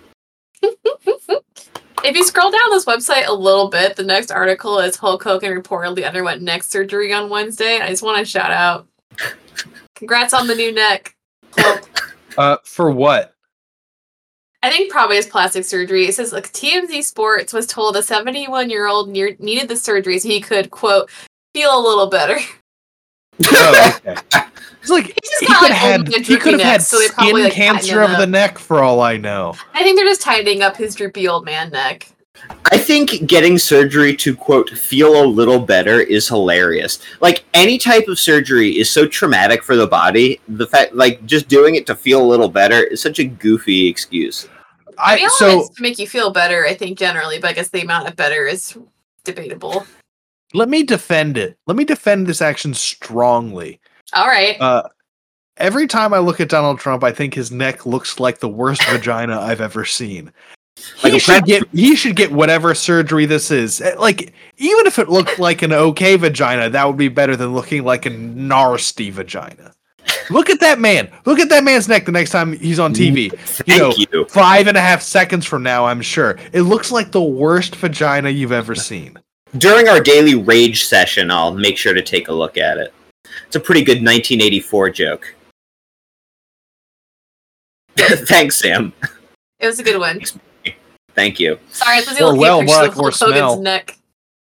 A: If you scroll down this website a little bit, the next article is Hulk Hogan reportedly underwent neck surgery on Wednesday. I just want to shout out, congrats on the new neck, Hulk.
B: Uh, for what?
A: I think probably his plastic surgery. It says like T M Z Sports was told a seventy-one-year-old near, needed the surgery so he could quote feel a little better.
B: Oh, okay. It's like
A: He just
B: he
A: got,
B: could
A: like,
B: have
A: old
B: had,
A: and
B: he
A: droopy
B: could have had
A: neck, so they probably,
B: skin
A: like,
B: cancer
A: tighten it
B: of the
A: up.
B: neck for all I know.
A: I think they're just tightening up his droopy old man neck.
C: I think getting surgery to quote feel a little better is hilarious. Like any type of surgery is so traumatic for the body. The fact, like, just doing it to feel a little better is such a goofy excuse.
A: I mean,
B: I
A: all
B: so
A: it's to make you feel better, I think generally, but I guess the amount of better is debatable.
B: let me defend it. Let me defend this action strongly.
A: All right.
B: Uh, every time I look at Donald Trump, I think his neck looks like the worst vagina I've ever seen.
C: Like
B: He
C: a
B: should
C: pres-
B: get he should get whatever surgery this is. Eh, Like even if it looked like an okay vagina, that would be better than looking like a nasty vagina. Look at that man. Look at that man's neck the next time he's on T V.
C: Thank
B: You know,
C: you.
B: five and a half seconds from now, I'm sure. It looks like the worst vagina you've ever seen.
C: During our daily rage session, I'll make sure to take a look at it. It's a pretty good nineteen eighty-four joke. Thanks, Sam.
A: It was a good one.
C: Thank you.
A: Sorry, this was
B: Or
A: the
B: well,
A: picture
B: more
A: of
B: like more
A: Hulk Hogan's
B: smell.
A: neck.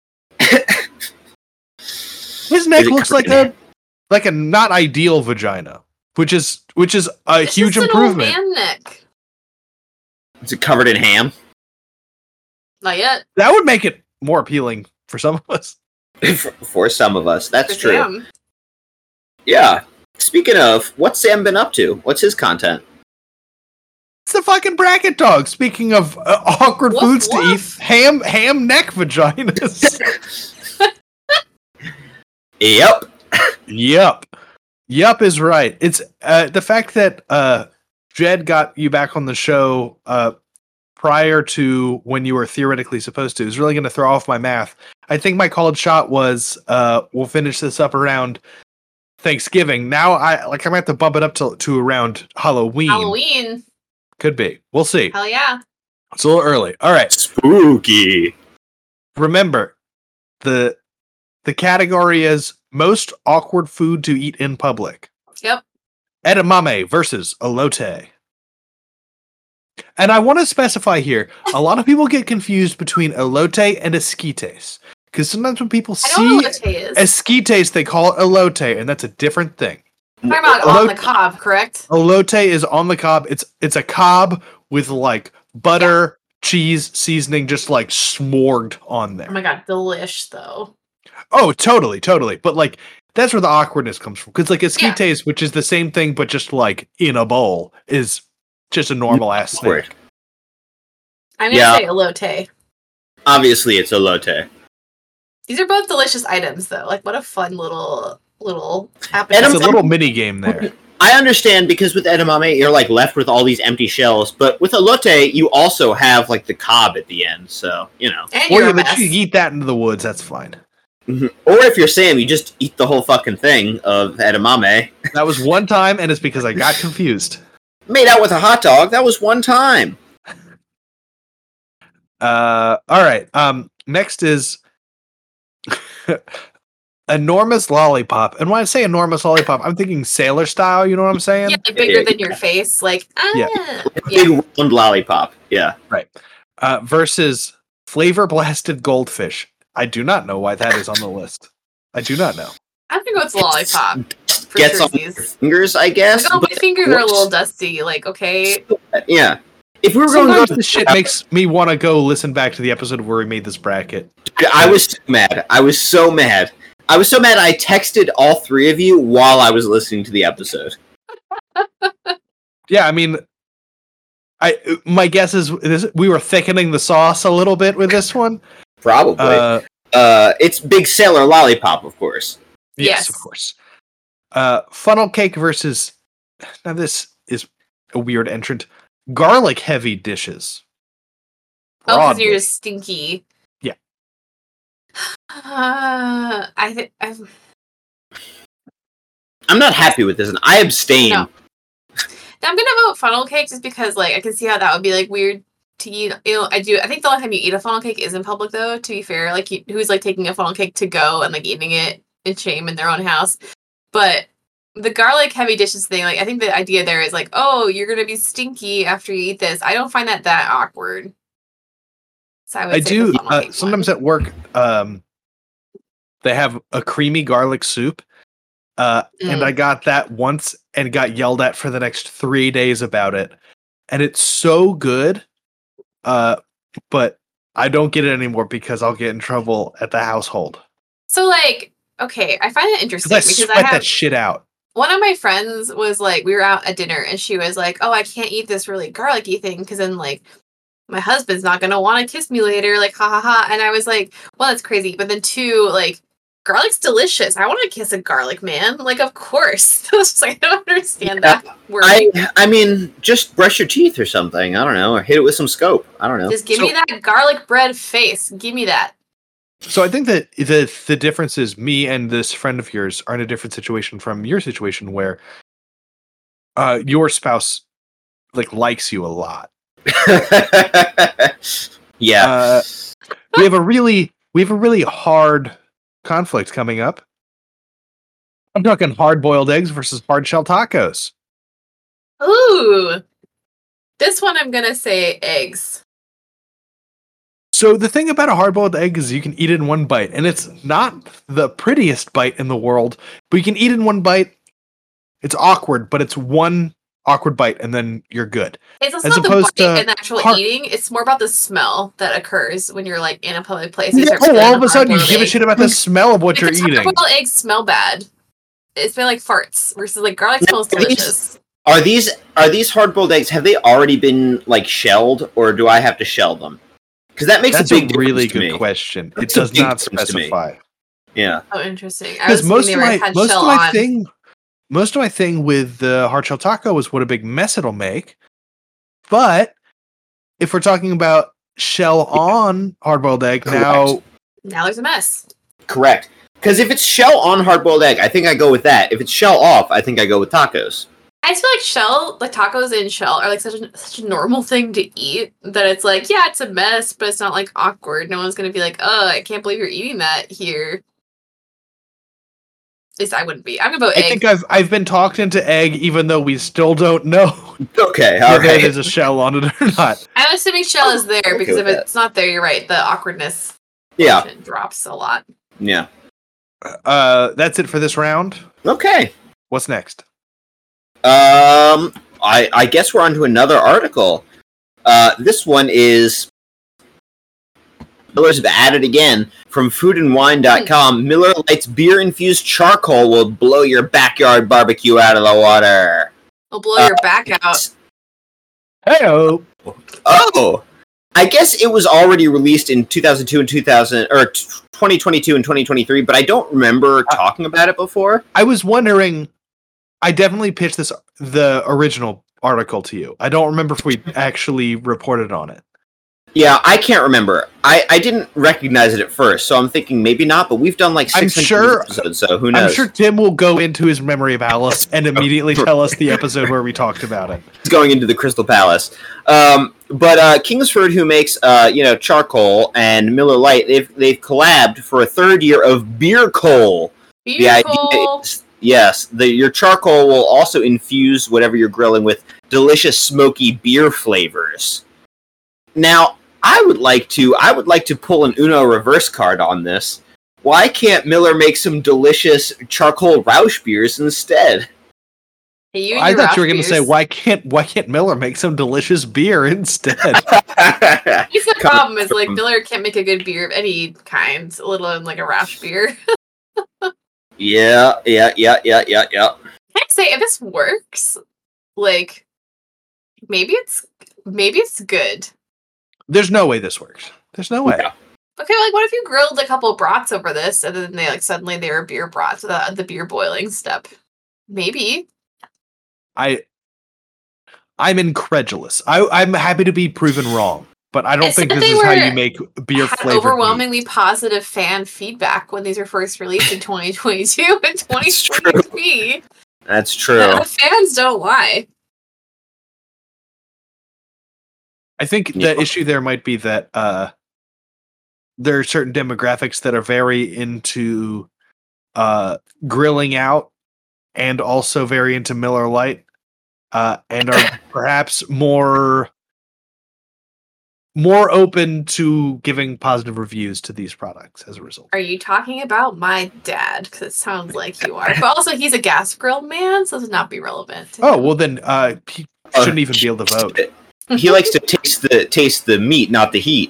B: His neck
C: Is it
B: looks like
C: covered in
B: a like a not ideal vagina, which is which is a
A: It's
B: huge
A: just
B: improvement.
A: An old man neck.
C: Is it covered in ham?
A: Not yet.
B: That would make it more appealing for some of us.
C: for, for some of us, that's
A: For
C: true.
A: Sam.
C: Yeah. Speaking of, what's Sam been up to? What's his content?
B: It's the fucking bracket dog. Speaking of uh, awkward
A: Woof,
B: foods to
A: woof.
B: eat, ham ham neck vaginas.
C: Yep.
B: Yup. Yup is right. It's uh, the fact that uh, Jed got you back on the show uh, prior to when you were theoretically supposed to is really going to throw off my math. I think my called shot was uh, we'll finish this up around Thanksgiving. Now I like I'm gonna have to bump it up to to around Halloween.
A: Halloween.
B: Could be. We'll see.
A: Hell yeah.
B: It's a little early. All right.
C: Spooky.
B: Remember, the the category is most awkward food to eat in public.
A: Yep.
B: Edamame versus elote. And I want to specify here, a lot of people get confused between elote and esquites. Because sometimes when people
A: I know
B: see
A: what elote is.
B: esquites, they call it elote, and that's a different thing.
A: Talking about on the cob, correct?
B: Elote is on the cob. It's it's a cob with like butter, yeah. cheese, seasoning, just like smorged on there.
A: Oh my god, delish though.
B: Oh, totally, totally. But like that's where the awkwardness comes from. Because like esquites, yeah. which is the same thing but just like in a bowl, is just a normal ass thing.
A: I'm gonna yeah. say elote.
C: Obviously, it's elote.
A: These are both delicious items, though. Like, what a fun little little appetizer.
B: It's a little mini game there.
C: I understand because with edamame, you're like left with all these empty shells, but with elote, you also have like the cob at the end. So you know,
A: and
B: or
A: you
B: eat that into the woods. That's fine.
C: Mm-hmm. Or if you're Sam, you just eat the whole fucking thing of edamame.
B: That was one time, and it's because I got confused.
C: Made out with a hot dog. That was one time.
B: Uh, all right. Um, next is enormous lollipop. And when I say enormous lollipop, I'm thinking sailor style. You know what I'm saying?
A: Yeah, like bigger yeah, than yeah. your face. Like, ah,
B: yeah.
C: Like yeah. Big round lollipop. Yeah.
B: Right. Uh, versus flavor blasted goldfish. I do not know why that is on the list. I do not know.
A: I think it's lollipop.
C: Gets on your fingers, I guess.
A: Like, oh, my fingers are a little dusty. Like, okay.
C: Yeah. If we were
B: Sometimes
C: going to go
B: this shit makes me want to go listen back to the episode where we made this bracket.
C: I was so mad. I was so mad. I was so mad I texted all three of you while I was listening to the episode.
B: Yeah, I mean, I my guess is this, we were thickening the sauce a little bit with this one.
C: Probably. Uh, uh, it's Big Sailor Lollipop, of course.
B: Yes, yes. Of course. Uh, funnel cake versus... Now this is a weird entrant. Garlic heavy dishes.
A: Oh, because you're just stinky.
B: Yeah.
A: Uh, I think I'm.
C: I'm not happy with this, and I abstain.
A: No. Now, I'm gonna vote funnel cake just because, like, I can see how that would be like weird to eat. You know, I do. I think the only time you eat a funnel cake is in public, though. To be fair, like, you, who's like taking a funnel cake to go and like eating it in shame in their own house, but. The garlic heavy dishes thing, like I think the idea there is like, oh, you're gonna be stinky after you eat this. I don't find that that awkward. So I would
B: I
A: say
B: do. Uh, sometimes one. At work, um, they have a creamy garlic soup, uh, mm. and I got that once and got yelled at for the next three days about it, and it's so good. Uh, but I don't get it anymore because I'll get in trouble at the household.
A: So like, okay, I find it interesting
B: I
A: because
B: sweat
A: I have
B: that shit out.
A: One of my friends was like, we were out at dinner and she was like, oh, I can't eat this really garlicky thing because then like my husband's not going to want to kiss me later. Like, ha ha ha. And I was like, well, that's crazy. But then two, like, garlic's delicious. I want to kiss a garlic man. Like, of course. I was just like, I don't understand
C: yeah,
A: that word.
C: I, I mean, just brush your teeth or something. I don't know. Or hit it with some scope. I don't know.
A: Just give
B: so,
A: me that garlic bread face. Give me that.
B: So I think that the the difference is me and this friend of yours are in a different situation from your situation where uh, your spouse like likes you a lot.
C: Yeah.
B: Uh, we have a really we have a really hard conflict coming up. I'm talking hard boiled eggs versus hard shell tacos.
A: Ooh. This one I'm gonna say eggs.
B: So the thing about a hard-boiled egg is you can eat it in one bite, and it's not the prettiest bite in the world, but you can eat it in one bite. It's awkward, but it's one awkward bite, and then you're good.
A: It's also As not the bite and actual hard- eating. It's more about the smell that occurs when you're like in a public place.
B: Yeah, oh, all of a sudden you give a shit about the smell of what you're eating.
A: Hard-boiled eggs smell bad. It smells like farts versus like garlic now, smells delicious.
C: Are these are these hard-boiled eggs? Have they already been like shelled, or do I have to shell them? Because that makes
B: That's
C: a big
B: a really good
C: me.
B: question.
C: That's
B: it does not specify.
C: Yeah.
A: Oh, interesting.
B: Because most of my most of my on. thing, most of my thing with the hard shell taco is what a big mess it'll make. But if we're talking about shell on hard boiled egg,
C: Correct.
A: now now there's a mess.
C: Correct. Because if it's shell on hard boiled egg, I think I go with that. If it's shell off, I think I go with tacos.
A: I just feel like shell, like tacos in shell, are like such a such a normal thing to eat that it's like, yeah, it's a mess, but it's not like awkward. No one's gonna be like, oh, I can't believe you're eating that here. At least I wouldn't be. I'm gonna vote
B: I
A: egg.
B: think I've I've been talked into egg, even though we still don't know
C: Okay, all
B: whether
C: right.
B: there's a shell on it or not.
A: I'm assuming shell is there
C: okay
A: because
C: with
A: if
C: that.
A: it's not there, you're right. The awkwardness
C: Yeah,
A: portion drops a lot.
C: yeah.
B: Uh, that's it for this round.
C: Okay.
B: What's next?
C: Um, I I guess we're on to another article. Uh, this one is Miller's at it again from food and wine dot com. Miller Lite's beer-infused charcoal will blow your backyard barbecue out of the water.
A: It'll blow your back out.
B: Heyo.
C: Oh, I guess it was already released in two thousand two and two thousand or twenty twenty-two and twenty twenty-three, but I don't remember talking about it before.
B: I was wondering. I definitely pitched this the original article to you. I don't remember if we actually reported on it.
C: Yeah, I can't remember. I, I didn't recognize it at first, so I'm thinking maybe not, but we've done like
B: I'm
C: six hundred
B: sure-
C: episodes, so who knows?
B: I'm sure Tim will go into his memory palace and immediately tell us the episode where we talked about it.
C: He's going into the Crystal Palace. Um, but uh, Kingsford, who makes uh, you know charcoal, and Miller Lite, they've they've collabed for a third year of beer coal. The idea
A: Beautiful.
C: is, yes, the, your charcoal will also infuse whatever you're grilling with delicious smoky beer flavors. Now, I would like to I would like to pull an Uno reverse card on this. Why can't Miller make some delicious charcoal Rausch beers instead?
A: Hey, you and
B: I
A: your
B: thought you were
A: Rauch
B: going to say,
A: beers.
B: why can't why can't Miller make some delicious beer instead?
A: He's the
C: Come
A: problem is like
C: from-
A: Miller can't make a good beer of any kind, let alone like a Rausch beer.
C: yeah, yeah, yeah, yeah, yeah, yeah.
A: Can I say if this works, like maybe it's maybe it's good.
B: There's no way this works. There's no way.
C: Yeah.
A: Okay, like what if you grilled a couple brats over this and then they like suddenly they were beer brats, the the beer boiling step? Maybe.
B: I I'm incredulous. I I'm happy to be proven wrong, but I don't
A: It
B: think
A: said
B: this
A: they
B: is how
A: were-
B: you make beer
A: Had
B: flavored.
A: overwhelmingly positive fan feedback when these were first released in twenty twenty-two and twenty twenty-three.
C: That's true.
A: The fans don't lie.
B: I think
C: Yeah.
B: the issue there might be that uh, there are certain demographics that are very into uh, grilling out and also very into Miller Lite uh, and are perhaps more more open to giving positive reviews to these products as a result.
A: Are you talking about my dad? Because it sounds like you are. But also, he's a gas grill man, so this would not be relevant. to
B: Oh
A: him.
B: well, then uh, he
C: Uh,
B: shouldn't even be able to vote.
C: He likes to taste the taste the meat, not the heat.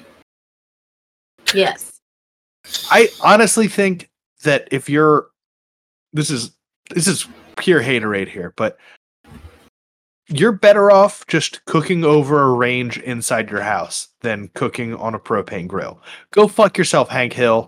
A: Yes.
B: I honestly think that if you're, this is this is pure haterade here, but you're better off just cooking over a range inside your house than cooking on a propane grill. Go fuck yourself, Hank Hill.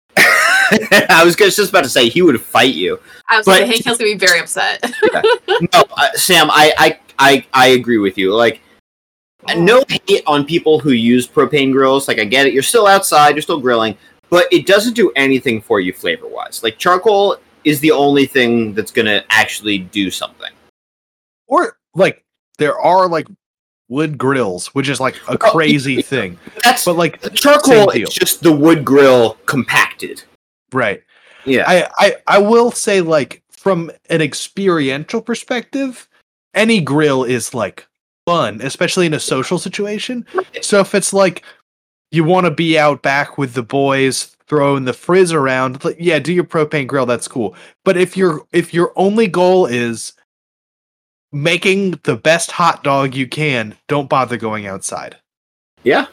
C: I was just about to say he would fight you.
A: I was
C: But-
A: saying Hank Hill's gonna be very upset.
C: No, uh, Sam, I, I I I agree with you. Like, no hate on people who use propane grills. Like, I get it. You're still outside. You're still grilling, but it doesn't do anything for you flavor wise. Like, charcoal is the only thing that's gonna actually do something.
B: Or like there are like wood grills, which is like a
C: Oh,
B: crazy thing.
C: That's
B: But like
C: charcoal.
B: same deal.
C: It's just the wood grill compacted.
B: right.
C: Yeah.
B: I, I I will say, like, from an experiential perspective, any grill is like fun, especially in a social situation. So if it's like you want to be out back with the boys, throwing the frizz around, like, yeah, do your propane grill. That's cool. But if your if your only goal is making the best hot dog you can, don't bother going outside.
C: yeah.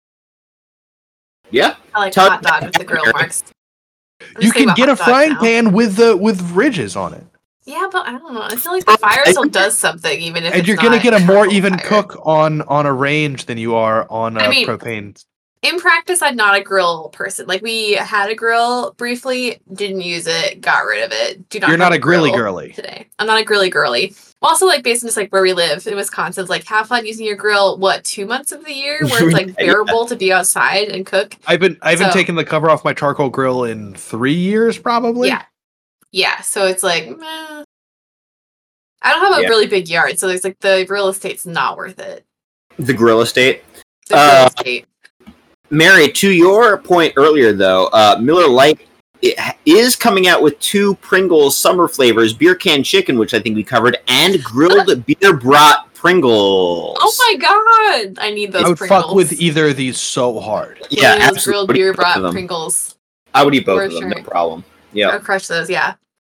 C: Yeah.
A: I like
C: Tell-
A: hot dog with the grill marks. I'm
B: You
A: just thinking
B: can get a
A: about hot dog
B: frying
A: now.
B: pan with the with ridges on it.
A: Yeah, but I don't know. I feel like the fire still does something, even if
B: And
A: it's
B: you're gonna
A: not
B: get a more
A: charcoal
B: even
A: fire.
B: cook on on a range than you are on a
A: I mean,
B: propane.
A: In practice, I'm not a grill person. Like we had a grill briefly, didn't use it, got rid of it. Do not.
B: You're not
A: have
B: a grilly
A: grill
B: girly.
A: today. I'm not a grilly girly. Also, like based on just like where we live in Wisconsin, it's like have fun using your grill. What two months of the year where it's like
C: Yeah.
A: bearable to be outside and cook?
B: I've been I haven't
A: So-
B: taken the cover off my charcoal grill in three years probably.
A: Yeah, yeah. So it's like, meh. I don't have a
C: Yeah.
A: really big yard, so it's like the real estate's not worth it.
C: The grill estate.
A: The real
C: Uh,
A: estate.
C: Mary, to your point earlier, though, uh, Miller Lite it is coming out with two Pringles summer flavors, beer can chicken, which I think we covered, and grilled beer brat Pringles.
A: Oh my god! I need those
B: I would
A: Pringles.
B: fuck with either of these so hard.
C: Yeah,
A: Those
C: absolutely.
A: grilled beer brat Pringles.
C: I would eat both
A: For
C: of them,
A: sure.
C: no problem. Yeah.
A: I'll crush those, yeah.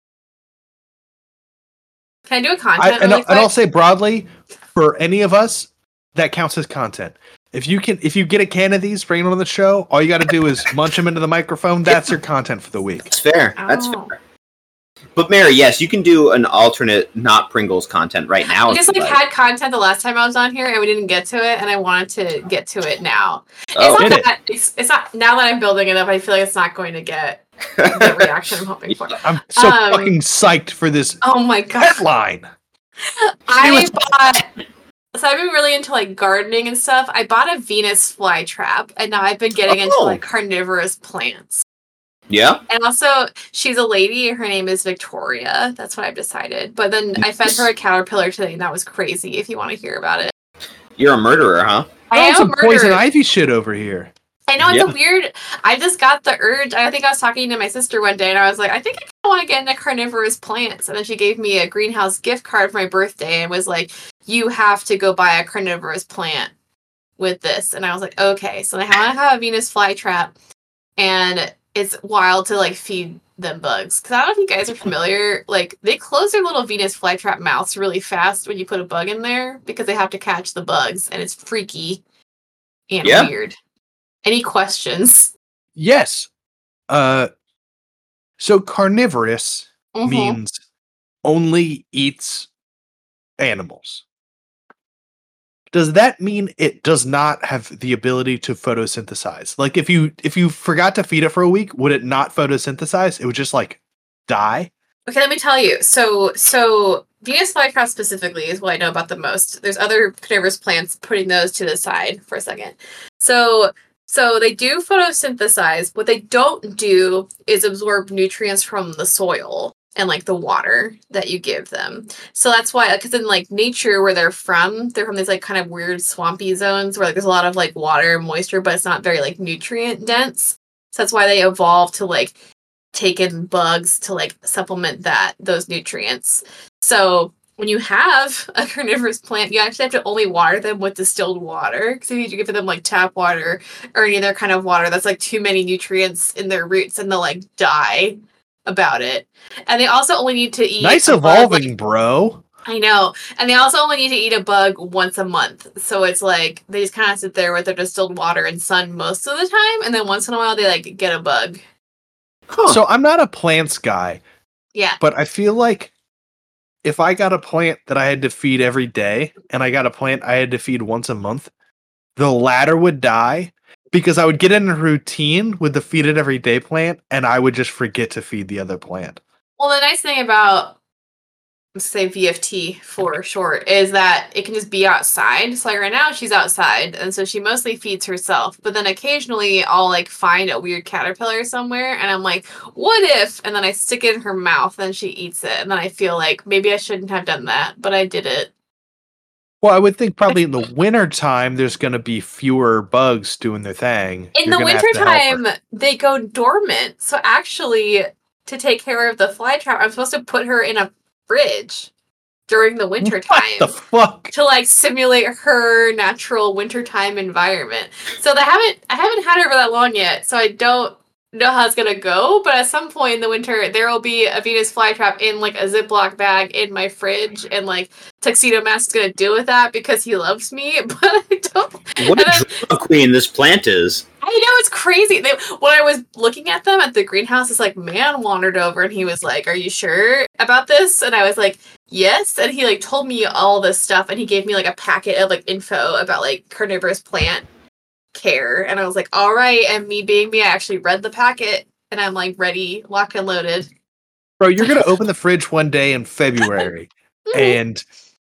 A: Can I do a
B: I,
A: content
B: and,
A: really quick?
B: and I'll say broadly, for any of us, that counts as content. If you can, if you get a can of these, bring it on the show. All you got to do is munch them into the microphone. That's your content for the week.
C: That's fair. That's
A: Oh.
C: fair. But Mary, yes, you can do an alternate, not Pringles content right now.
A: We
C: if
A: just
C: you
A: like
C: like.
A: had content the last time I was on here and we didn't get to it, and I wanted to get to it now.
C: Oh,
A: it's not
B: Did it.
A: that it's, it's not now that I'm building it up, I feel like it's not going to get the reaction I'm hoping for.
B: I'm so
A: Um,
B: fucking psyched for this
A: Oh my god.
B: headline.
A: I
B: was-
A: bought so I've been really into like gardening and stuff. I bought a Venus flytrap, and now I've been getting into
C: Oh.
A: like carnivorous plants.
C: Yeah.
A: And also, she's a lady. Her name is Victoria. That's what I've decided. But then I fed her a caterpillar today, and that was crazy. If you want to hear about it,
C: You're a murderer, huh?
A: I
B: Found
A: am a
B: some poison
A: murderer.
B: ivy shit over here.
A: I know it's
C: Yeah.
A: a weird. I just got the urge. I think I was talking to my sister one day, and I was like, I think I kind of want to get into carnivorous plants. And then she gave me a greenhouse gift card for my birthday, and was like, "You have to go buy a carnivorous plant with this." And I was like, "Okay." So I want to have a Venus flytrap, and it's wild to like feed them bugs. Because I don't know if you guys are familiar. Like they close their little Venus flytrap mouths really fast when you put a bug in there because they have to catch the bugs, and it's freaky and
C: Yeah.
A: weird. Any questions?
B: Yes. Uh, so carnivorous
A: Mhm.
B: means only eats animals. Does that mean it does not have the ability to photosynthesize? Like if you if you forgot to feed it for a week, would it not photosynthesize? It would just like die?
A: Okay, let me tell you. So, so Venus flytrap specifically is what I know about the most. There's other carnivorous plants. Putting those to the side for a second. So, so they do photosynthesize. What they don't do is absorb nutrients from the soil and like the water that you give them. So that's why, because in like nature where they're from, they're from these like kind of weird swampy zones where like there's a lot of like water and moisture, but it's not very like nutrient dense. So that's why they evolved to like take in bugs to like supplement that those nutrients. So when you have a carnivorous plant, you actually have to only water them with distilled water, because if you give them like tap water or any other kind of water, that's like too many nutrients in their roots, and they'll like die about it. And they also only need to eat
B: Nice
A: a bug, like-
B: evolving, bro.
A: I know. And they also only need to eat a bug once a month. So it's like they just kind of sit there with their distilled water and sun most of the time, and then once in a while they like get a bug.
C: Huh.
B: So I'm not a plants guy,
A: Yeah.
B: but I feel like if I got a plant that I had to feed every day and I got a plant I had to feed once a month, the latter would die because I would get in a routine with the feed it every day plant and I would just forget to feed the other plant.
A: Well, the nice thing about, let's say V F T for short, is that it can just be outside. So like right now she's outside, and so she mostly feeds herself. But then occasionally I'll like find a weird caterpillar somewhere, and I'm like, what if? And then I stick it in her mouth, and she eats it, and then I feel like maybe I shouldn't have done that, but I did it.
B: Well, I would think probably in the winter time there's going to be fewer bugs doing their thing.
A: In
B: You're
A: the
B: gonna have to help her.
A: wintertime, they go dormant. So actually, to take care of the flytrap, I'm supposed to put her in a fridge during the winter time.
B: What the fuck?
A: To like simulate her natural wintertime environment. So they haven't I haven't had her for that long yet, so I don't know how it's gonna go, but at some point in the winter there will be a Venus flytrap in like a Ziploc bag in my fridge, and like Tuxedo Mask's gonna deal with that because he loves me, but I don't
C: What
A: and
C: a
A: then-
C: drama queen this plant is.
A: I know, it's crazy. They, when I was looking at them at the greenhouse, this like man wandered over and he was like, "Are you sure about this?" And I was like, "Yes." And he like told me all this stuff, and he gave me like a packet of like info about like carnivorous plant care. And I was like, "All right." And me being me, I actually read the packet, and I'm like ready, locked and loaded.
B: Bro, you're going to open the fridge one day in February and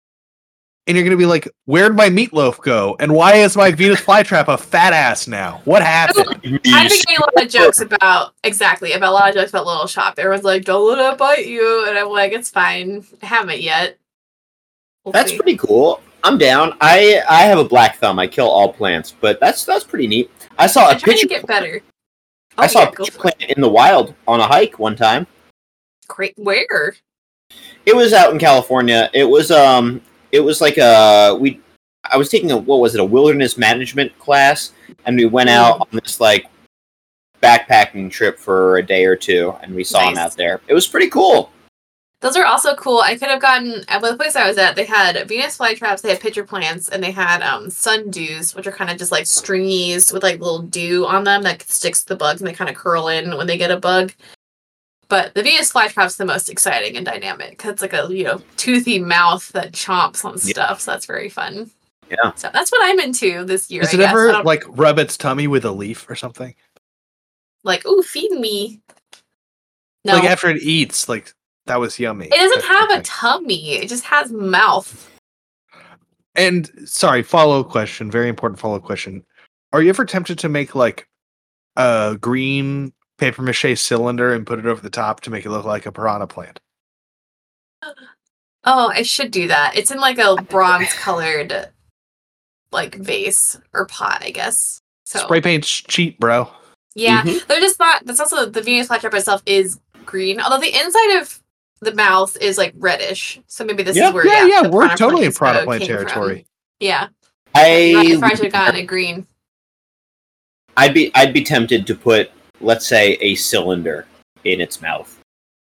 B: and you're going to be like, "Where'd my meatloaf go? And why is my Venus flytrap a fat ass now? What happened?"
A: I've been getting a lot of jokes about exactly about a lot of jokes about Little Shop. Everyone's like, "Don't let it bite you," and I'm like, "It's fine. I haven't yet." We'll
C: That's
A: see.
C: pretty cool. I'm down. I I have a black thumb. I kill all plants, but that's that's pretty neat. I saw a
A: I'm trying
C: picture.
A: to get better. Oh,
C: I saw
A: yeah,
C: a
A: go
C: peach
A: for it.
C: plant in the wild on a hike one time.
A: Great. Where?
C: It was out in California. It was um, it was like a we. I was taking a what was it a wilderness management class, and we went out on this like backpacking trip for a day or two, and we saw
A: Nice.
C: them out there. It was pretty cool.
A: Those are also cool. I could have gotten at the place I was at. They had Venus flytraps, they had pitcher plants, and they had um sundews, which are kind of just like stringies with like little dew on them that sticks to the bugs, and they kind of curl in when they get a bug. But the Venus flytrap's the most exciting and dynamic because it's like a you know toothy mouth that chomps on stuff. So that's very fun.
C: Yeah.
A: So that's what I'm into this year.
B: Does
A: I
B: it
A: guess. I
B: ever
A: don't-
B: like rub its tummy with a leaf or something?
A: like ooh feed me? No,
B: Like after it eats, like that was yummy.
A: it doesn't
B: That kind of
A: have a
B: thing.
A: tummy. It just has mouth.
B: And sorry, follow question. Very important follow question. Are you ever tempted to make like a green paper mache cylinder and put it over the top to make it look like a piranha plant?
A: Oh, I should do that. It's in like a bronze colored like vase or pot, I guess. So
B: Spray paint's cheap, bro.
A: yeah,
C: Mhm.
A: they're just not. That's also the Venus flytrap itself is green, although the inside of the mouth is like reddish. So maybe this
C: Yeah,
A: is where
B: Yeah, yeah,
A: the
B: we're
A: piranha
B: totally in
A: plants,
B: piranha
A: uh,
B: plant
A: came from.
B: territory.
A: Yeah,
C: I
A: if I should have gotten it green.
C: I'd be I'd be tempted to put, let's say, a cylinder in its mouth.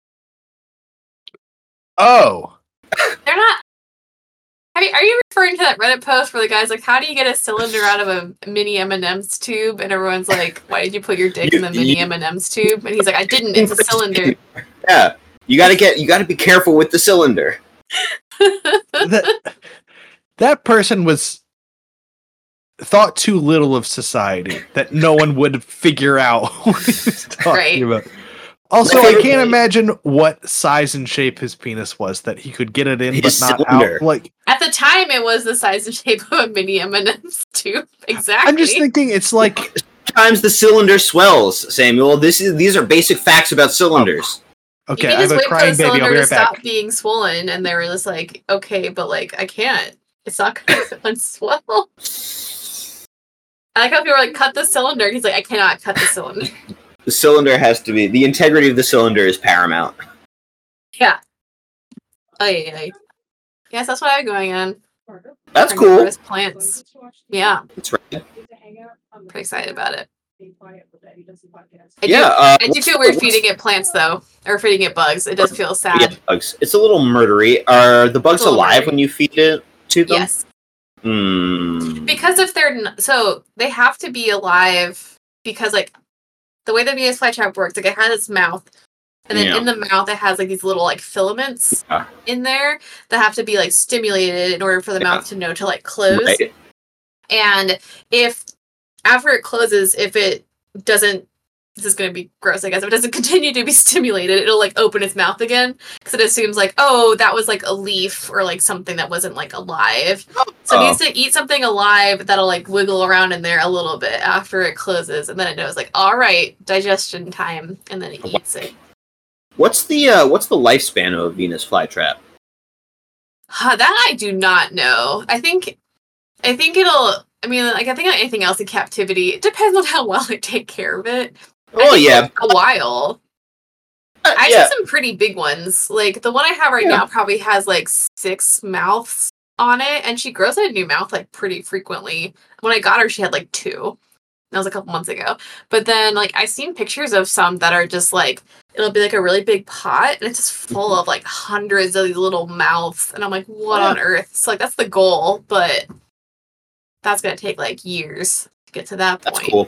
B: Oh,
A: They're not. Have you, are you referring to that Reddit post where the guy's like, "How do you get a cylinder out of a mini M and M's tube?" And everyone's like, "Why did you put your dick in the mini M and M's tube?" And he's like, "I didn't. It's a cylinder."
C: Yeah, you gotta get you gotta be careful with the cylinder.
B: that that person was thought too little of society that no one would figure out what he was talking
A: Right.
B: about. Also,
C: My
B: I
C: favorite
B: can't
C: thing-
B: imagine what size and shape his penis was that he could get it in
C: His
B: but not
C: cylinder.
B: out. Like,
A: At the time, it was the size and shape of a mini M and M's tube. Exactly.
B: I'm just thinking it's like
C: Sometimes the cylinder swells, Samuel. This is these are basic facts about cylinders.
B: okay,
A: you
B: I
A: can
B: have
A: just
B: a
A: wait for the
B: crying baby. I'll
A: cylinder
B: be
A: to
B: right
A: stop
B: back.
A: being swollen, and they were just like, "Okay, but like, I can't. It's not going to unswell." I like how people were like, "Cut the cylinder." He's like, "I cannot cut the cylinder."
C: The cylinder has to be the integrity of the cylinder is paramount.
A: Yeah. Oh yeah, yeah. Yes, that's what I'm going on.
C: That's
A: Carnivorous
C: cool.
A: Plants. Yeah,
C: That's right.
A: I'm pretty excited about it. I
C: Yeah,
A: do,
C: uh,
A: I do
C: what's
A: feel
C: the-
A: weird
C: what's-
A: feeding it plants though, or feeding it bugs. It does feel sad.
C: Yeah, bugs. It's a little murdery. Are the bugs
A: It's a little
C: alive
A: murdery.
C: when you feed it to them?
A: Yes.
C: Hmm.
A: Because if they're n- so they have to be alive because like the way the Venus flytrap works, like it has its mouth, and then
C: Yeah.
A: in the mouth it has like these little like filaments
C: Ah.
A: in there that have to be like stimulated in order for the
C: Yeah.
A: mouth to know to like close.
C: Right.
A: And if after it closes, if it doesn't, this is going to be gross, I guess. If it doesn't continue to be stimulated, it'll like open its mouth again because it assumes like, oh, that was like a leaf or like something that wasn't like alive. So it
C: Oh.
A: needs to eat something alive that'll like wiggle around in there a little bit after it closes, and then it knows like, all right, digestion time, and then it eats it.
C: What's the uh, what's the lifespan of a Venus flytrap?
A: Huh, that I do not know. I think, I think it'll. I mean, like I think like anything else in captivity, it depends on how well I take care of it. I
C: Oh
A: think
C: yeah,
A: a while.
C: Uh,
A: I
C: yeah.
A: see some pretty big ones. Like the one I have right
C: Yeah.
A: now probably has like six mouths on it, and she grows a new mouth like pretty frequently. When I got her, she had like two. That was a couple months ago. But then like I've seen pictures of some that are just like it'll be like a really big pot, and it's just full
C: Mm-hmm.
A: of like hundreds of these little mouths, and I'm like, what
C: Yeah.
A: on earth? So like that's the goal, but that's gonna take like years to get to that point.
C: That's cool.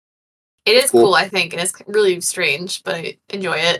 A: It is
C: Cool.
A: cool, I think, and it's really strange, but I enjoy it.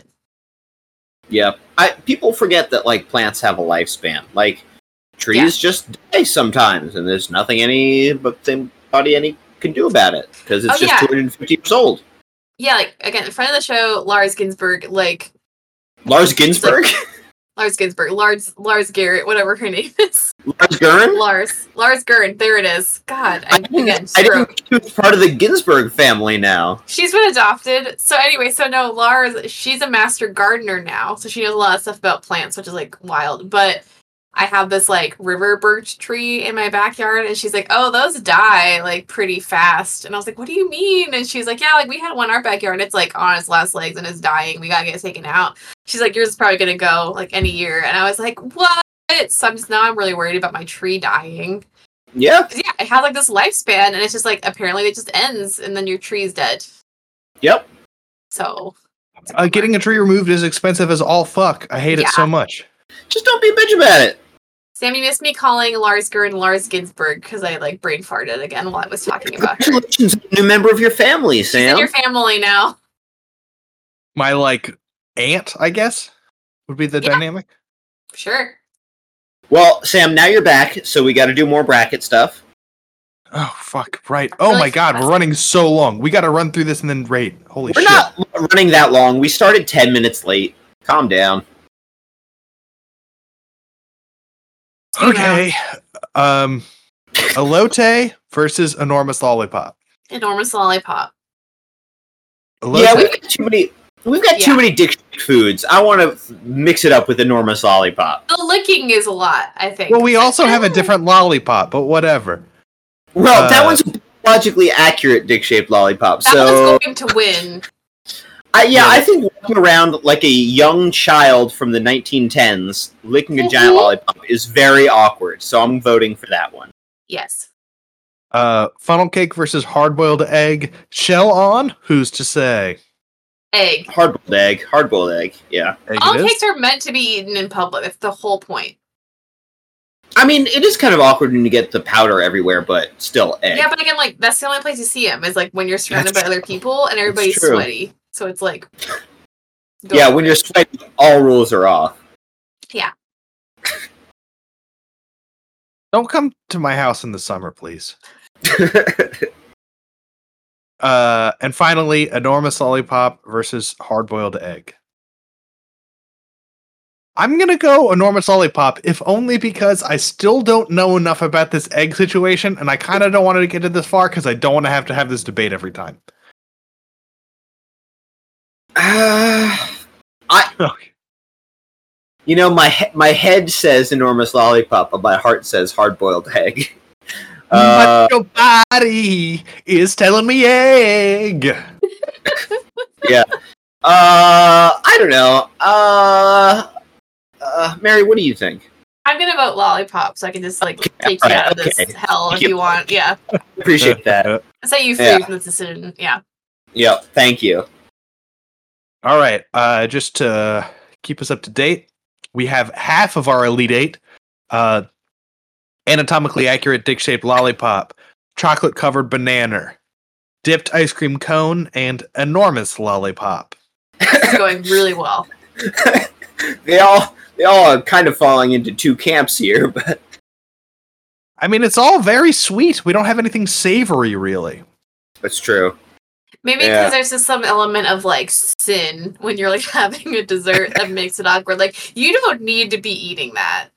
C: Yeah, I people forget that like plants have a lifespan. Like trees just die sometimes, and there's nothing any but anybody any can do about it because it's
A: Oh,
C: just
A: yeah.
C: two hundred fifty years old.
A: Yeah, like again, friend of the show, Lars Ginsburg, like
C: Lars Ginsburg,
A: Lars Ginsburg, Lars Lars Garrett, whatever her name is.
C: Lars Gurn.
A: Lars. Lars Gurn, there it is. God, I,
C: I didn't,
A: again,
C: I
A: stroke.
C: didn't know she was part of the Ginsburg family now.
A: She's been adopted. So anyway, so no, Lars, she's a master gardener now, so she knows a lot of stuff about plants, which is like wild. But I have this like river birch tree in my backyard, and she's like, "Oh, those die like pretty fast." And I was like, "What do you mean?" And she's like, "Yeah, like we had one in our backyard, and it's like on its last legs and it's dying. We gotta get it taken out." She's like, "Yours is probably gonna go like any year." And I was like, "What?" So I'm just now I'm really worried about my tree dying.
C: Yeah.
A: Yeah, it has like this lifespan, and it's just like apparently it just ends, and then your tree's dead.
C: Yep.
A: So
B: Uh, getting a tree removed is expensive as all fuck. I hate
A: Yeah.
B: it so much.
C: Just don't be a bitch about it.
A: Sam, you missed me calling Lars Gerd Lars Ginsburg because I like brain farted again while I was talking about her.
C: Congratulations, new member of your family,
A: She's in
C: Sam.
A: your family now.
B: My like aunt, I guess, would be the
A: Yeah.
B: dynamic.
A: Sure.
C: Well, Sam, now you're back, so we got to do more bracket stuff.
B: Oh fuck! Right. Oh
A: Really
B: my god,
A: fast.
B: we're running so long. We got to run through this and then rate. Holy
C: We're
B: shit!
C: not running that long. We started ten minutes late. Calm down.
B: Okay. Um, elote versus enormous lollipop.
A: Enormous lollipop.
B: Elote.
C: Yeah, we've got too many. We've got
A: Yeah.
C: too many dick foods. I want to mix it up with enormous lollipop.
A: The licking is a lot, I think.
B: Well, we also have a different lollipop, but whatever.
C: Well, that
B: Uh,
C: one's a logically accurate dick-shaped lollipop.
A: That
C: so,
A: one's going to win.
C: I, yeah,
B: Yeah.
C: I think walking around like a young child from the nineteen tens licking a giant
A: Mhm.
C: lollipop is very awkward. So I'm voting for that one.
A: Yes.
B: Uh, funnel cake versus hard-boiled egg. Shell on? Who's to say?
A: Egg.
C: Hard-boiled egg. Hard-boiled egg. Yeah.
B: Egg
A: All
B: it is.
A: cakes are meant to be eaten in public. That's the whole point.
C: I mean, it is kind of awkward when you get the powder everywhere, but still egg.
A: Yeah, but again, like that's the only place you see them is like when you're surrounded
C: That's
A: by other people and everybody's
C: true.
A: sweaty. So it's like, go
C: yeah,
A: for
C: when
A: it.
C: you're sweating, all rules are off.
A: Yeah.
B: Don't come to my house in the summer, please. Uh, and finally, enormous lollipop versus hard-boiled egg. I'm gonna go enormous lollipop, if only because I still don't know enough about this egg situation, and I kind of don't want to get it this far because I don't want to have to have this debate every time.
C: Uh, I, you know, my he- my head says enormous lollipop, but my heart says hard-boiled egg. Uh,
B: but your body is telling me egg.
C: yeah. Uh, I don't know. Uh, uh, Mary, what do you think?
A: I'm gonna vote lollipop so I can just like
C: Okay,
A: take you
C: alright,
A: out of this
C: okay.
A: hell if
C: Thank you.
A: you want. Yeah.
C: Appreciate that.
B: Uh,
A: I'll say you free
C: Yeah.
A: from this decision. Yeah.
C: Yep. Thank you.
B: All right. Uh, just to keep us up to date, we have half of our Elite Eight. Uh, anatomically accurate dick-shaped lollipop, chocolate-covered banana, dipped ice cream cone, and enormous lollipop.
A: This is going really well.
C: they all they all are kind of falling into two camps here, but
B: I mean, it's all very sweet. We don't have anything savory, really.
C: that's true.
A: Maybe because
C: Yeah.
A: there's just some element of like sin when you're like having a dessert that makes it awkward. Like you don't need to be eating that.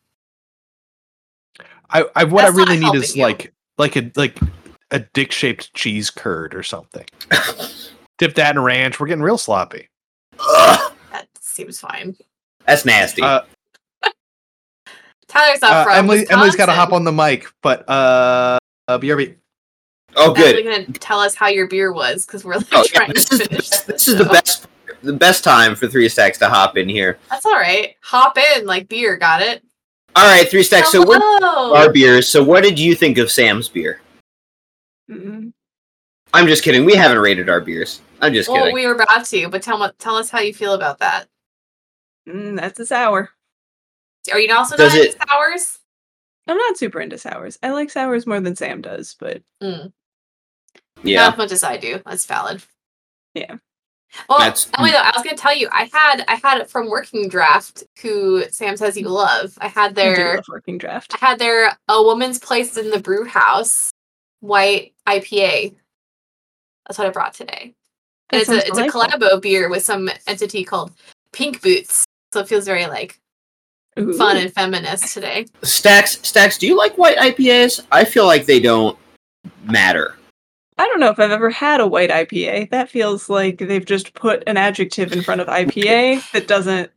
B: I, I what
A: That's
B: I really
A: not
B: need is
A: helping you.
B: like like a like a dick-shaped cheese curd or something. Dip that in ranch. We're getting real sloppy.
C: Ugh,
A: That seems fine.
C: that's nasty.
B: Uh,
A: Tyler's not
B: uh,
A: from
B: Emily
A: Wisconsin.
B: Emily's got to hop on the mic, but uh, uh B R B.
C: oh, good.
A: Emily's gonna tell us how your beer was because we're like
C: Oh, yeah,
A: trying
C: this
A: to
C: is
A: finish.
C: this is the
A: show.
C: best the best time for Three Stacks to hop in here.
A: That's all right. Hop in like beer. Got it.
C: All right, Three Stacks. So we're
A: Hello.
C: our beers. So what did you think of Sam's beer?
D: Mm-mm.
C: I'm just kidding. We haven't rated our beers. I'm just
A: Well,
C: kidding.
A: we were about to, but tell me, tell us how you feel about that.
D: Mm, that's a sour.
A: Are you also
C: Does
A: not into
C: it-
A: sours?
D: I'm not super into sours. I like sours more than Sam does, but
A: Mm.
C: yeah.
A: Not as much as I do. That's valid.
D: Yeah.
A: Well,
C: That's-
A: Emily, though, I was going to tell you, I had I had it from Working Draft, who Sam says you love. I had
D: I do
A: their
D: love Working Draft.
A: I had their A Woman's Place in the Brew House white I P A. That's what I brought today.
D: That
A: And it's
D: sounds
A: a it's a
D: delightful.
A: collabo beer with some entity called Pink Boots. So it feels very like
D: Ooh.
A: fun and feminist today.
C: Stacks, Stacks, do you like white I P As? I feel like they don't matter.
D: I don't know if I've ever had a white I P A. That feels like they've just put an adjective in front of I P A that doesn't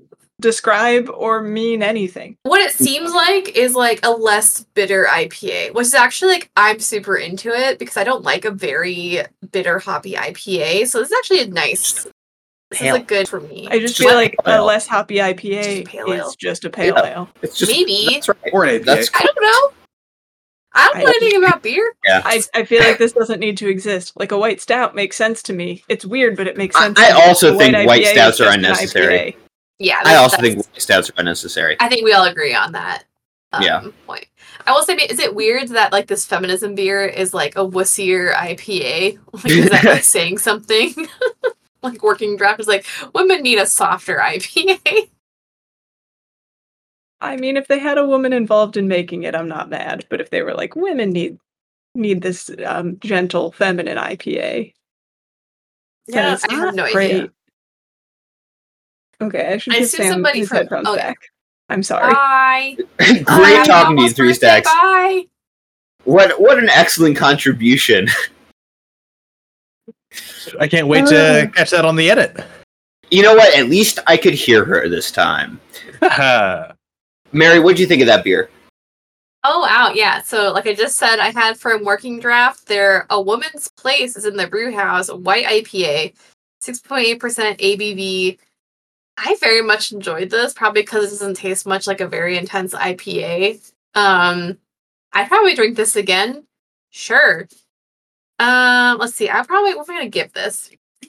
D: describe or mean anything.
A: What it seems like is like a less bitter I P A, which is actually like I'm super into it because I don't like a very bitter hoppy I P A. So this is actually a nice. This
C: Pale.
A: is like good for me.
D: I just
C: Just
D: feel like
C: pale ale.
D: a less hoppy I P A
A: Just pale ale.
D: is just a pale
C: Yeah.
D: ale.
C: It's just
A: Maybe.
C: that's right.
B: Or an A P A.
C: That's
A: I don't know. I don't know
D: I-
A: anything about beer.
C: yeah.
D: I, I feel like this doesn't need to exist. Like a white stout makes sense to me. It's weird, but it makes
C: I-
D: sense.
C: I
D: to me.
C: also
D: A
C: think
D: I P A
C: white
D: is
C: stouts are
D: just an
C: unnecessary.
D: I P A.
A: Yeah,
C: I
A: that's-
C: also
A: that's-
C: think white stouts are unnecessary.
A: I think we all agree on that. Um,
C: Yeah.
A: Point. I will say, is it weird that like this feminism beer is like a wussier I P A? Like, is that like saying something? Like Working Draft is like women need a softer I P A.
D: I mean, if they had a woman involved in making it, I'm not mad. But if they were like, women need need this um, gentle, feminine I P A, then
A: Yeah,
D: it's
A: I have
D: not
A: no idea.
D: great. Okay, I should
A: I
D: give
A: assume
D: Sam
A: somebody
D: his
A: from-
D: headphones
A: okay.
D: back. I'm sorry.
A: Bye.
C: Great
A: Bye.
C: talking to you,
A: Almost
C: Three
A: birthday,
C: Stacks.
A: Bye.
C: What what an excellent contribution.
B: I can't wait
D: Uh.
B: to catch that on the edit.
C: You know what? At least I could hear her this time.
B: That's
C: Mary, what'd you think of that beer?
A: Oh wow, yeah. So like I just said, I had from Working Draft, their A Woman's Place is in the brew house, white I P A, six point eight percent A B V. I very much enjoyed this, probably because it doesn't taste much like a very intense I P A. Um, I'd probably drink this again. Sure. Um, let's see. I probably what am I gonna give this?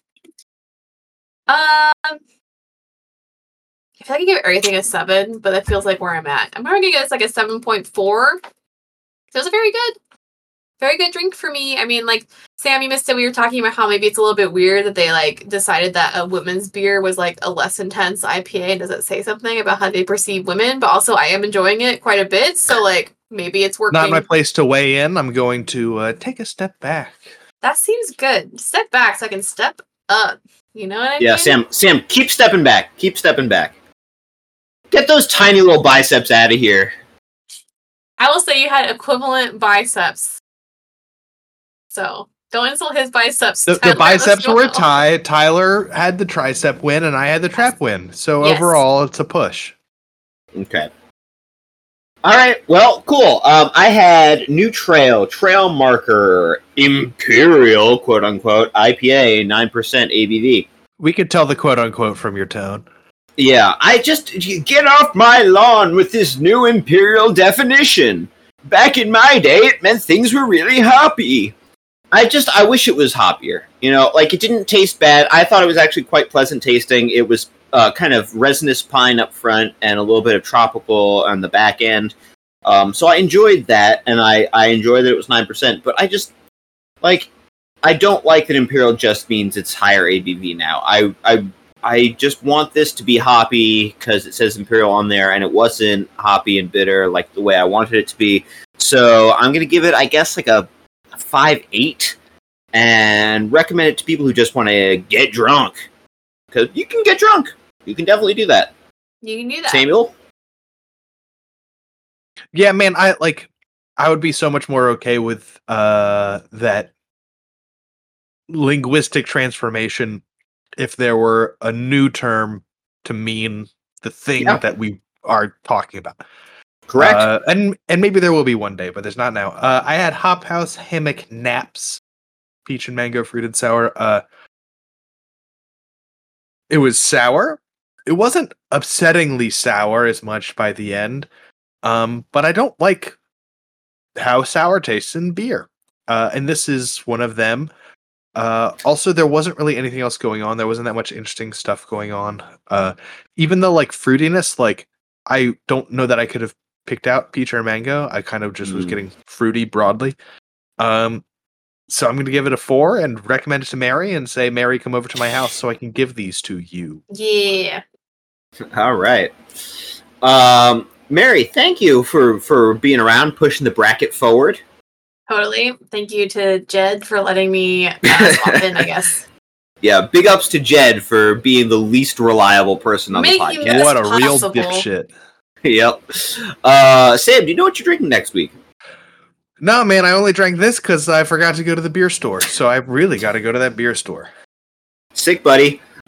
A: Um, I feel like I give everything a seven, but that feels like where I'm at. I'm probably gonna give this like a seven point four. So it was a very good, very good drink for me. I mean, like Sam, you missed it. We were talking about how maybe it's a little bit weird that they like decided that a women's beer was like a less intense I P A. Does it say something about how they perceive women? But also, I am enjoying it quite a bit. So like maybe it's working.
B: not my place to weigh in. I'm going to uh, take a step back.
A: That seems good. Step back so I can step up. You know what I mean?
C: Yeah, Sam Sam, keep stepping back. Keep stepping back. Get those tiny little biceps out of here.
A: I will say you had equivalent biceps. So don't insult his biceps.
B: The, the
A: Tyler, let's
B: biceps
A: go
B: were a
A: on.
B: tie. Tyler had the tricep win, and I had the trap win. So
A: Yes.
B: overall, it's a push.
C: Okay. All right. Well, cool. Um, I had New Trail Trail Marker Imperial quote unquote I P A nine percent A B V.
B: We could tell the quote unquote from your tone.
C: Yeah, I just get off my lawn with this new Imperial definition. Back in my day, it meant things were really hoppy. I just I wish it was hoppier. You know, like it didn't taste bad. I thought it was actually quite pleasant tasting. It was uh, kind of resinous pine up front and a little bit of tropical on the back end. Um, so I enjoyed that, and I, I enjoyed that it was nine percent. But I just, like, I don't like that Imperial just means it's higher A B V now. I I, I just want this to be hoppy because it says Imperial on there, and it wasn't hoppy and bitter like the way I wanted it to be. So I'm going to give it, I guess, like a five eight, and recommend it to people who just want to get drunk. Because you can get drunk. You can definitely do that.
A: You can do that.
C: Samuel?
B: Yeah, man, I like I would be so much more okay with uh that linguistic transformation if there were a new term to mean the thing
C: Yeah.
B: that we are talking about.
C: Correct.
B: Uh, and and maybe there will be one day, but there's not now. Uh, I had Hop House Hammock Naps, peach and mango fruited sour. Uh, it was sour. It wasn't upsettingly sour as much by the end, um, but I don't like how sour tastes in beer. Uh, and this is one of them. Uh, also, there wasn't really anything else going on. There wasn't that much interesting stuff going on. Uh, even though like fruitiness, like I don't know that I could have picked out peach or mango. I kind of just was
C: Mm.
B: getting fruity broadly. Um, so I'm going to give it a four and recommend it to Mary and say, Mary, come over to my house so I can give these to you.
A: Yeah.
C: All right. Um, Mary, thank you for, for being around, pushing the bracket forward.
A: Totally. Thank you to Jed for letting me uh, swap in, I guess.
C: Yeah, big ups to Jed for being the least reliable person on
A: Making
C: the podcast.
A: Yes,
B: what a real
A: possible.
B: dipshit.
C: Yep. Uh, Sam, do you know what you're drinking next week?
B: No, man, I only drank this because I forgot to go to the beer store. So I really got to go to that beer store.
C: Sick, buddy.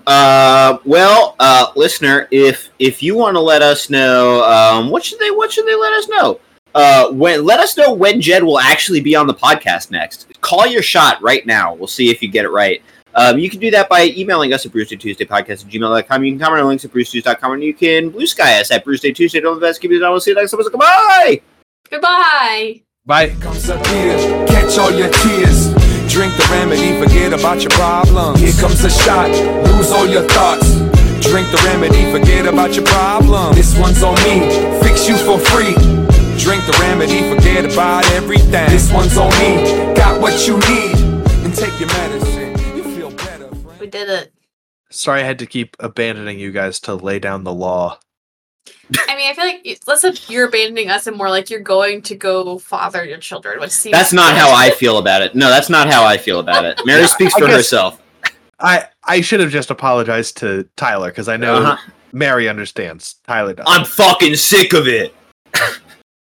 C: Uh, well, uh, listener, if if you want to let us know, um, what should they what should they let us know? Uh, when let us know when Jed will actually be on the podcast next. Call your shot right now. We'll see if you get it right. Um, you can do that by emailing us at bruce day tuesday podcast at gmail dot com. You can comment on links at bruce tuesday dot com, and you can blue sky us at bruce day tuesday. Don't invest, keep it down. We'll see you next episode. Goodbye!
A: Goodbye!
B: Bye.
E: Comes a beer, catch all your tears. Drink the remedy, forget about your problems. Here comes a shot, lose all your thoughts. Drink the remedy, forget about your problems. This one's on me, fix you for free. Drink the remedy, forget about everything. This one's on me, got what you need. And take your medicine, you feel better, friend.
A: We did it.
B: Sorry I had to keep abandoning you guys to lay down the law.
A: I mean, I feel like it's less of you're abandoning us and more like you're going to go father your children, which seems
C: That's not how I feel about it. No, that's not how I feel about it. Mary speaks
B: I
C: for
B: guess-
C: herself.
B: I I should have just apologized to Tyler because I know
C: Uh-huh.
B: Mary understands. Tyler does.
C: I'm fucking sick of it.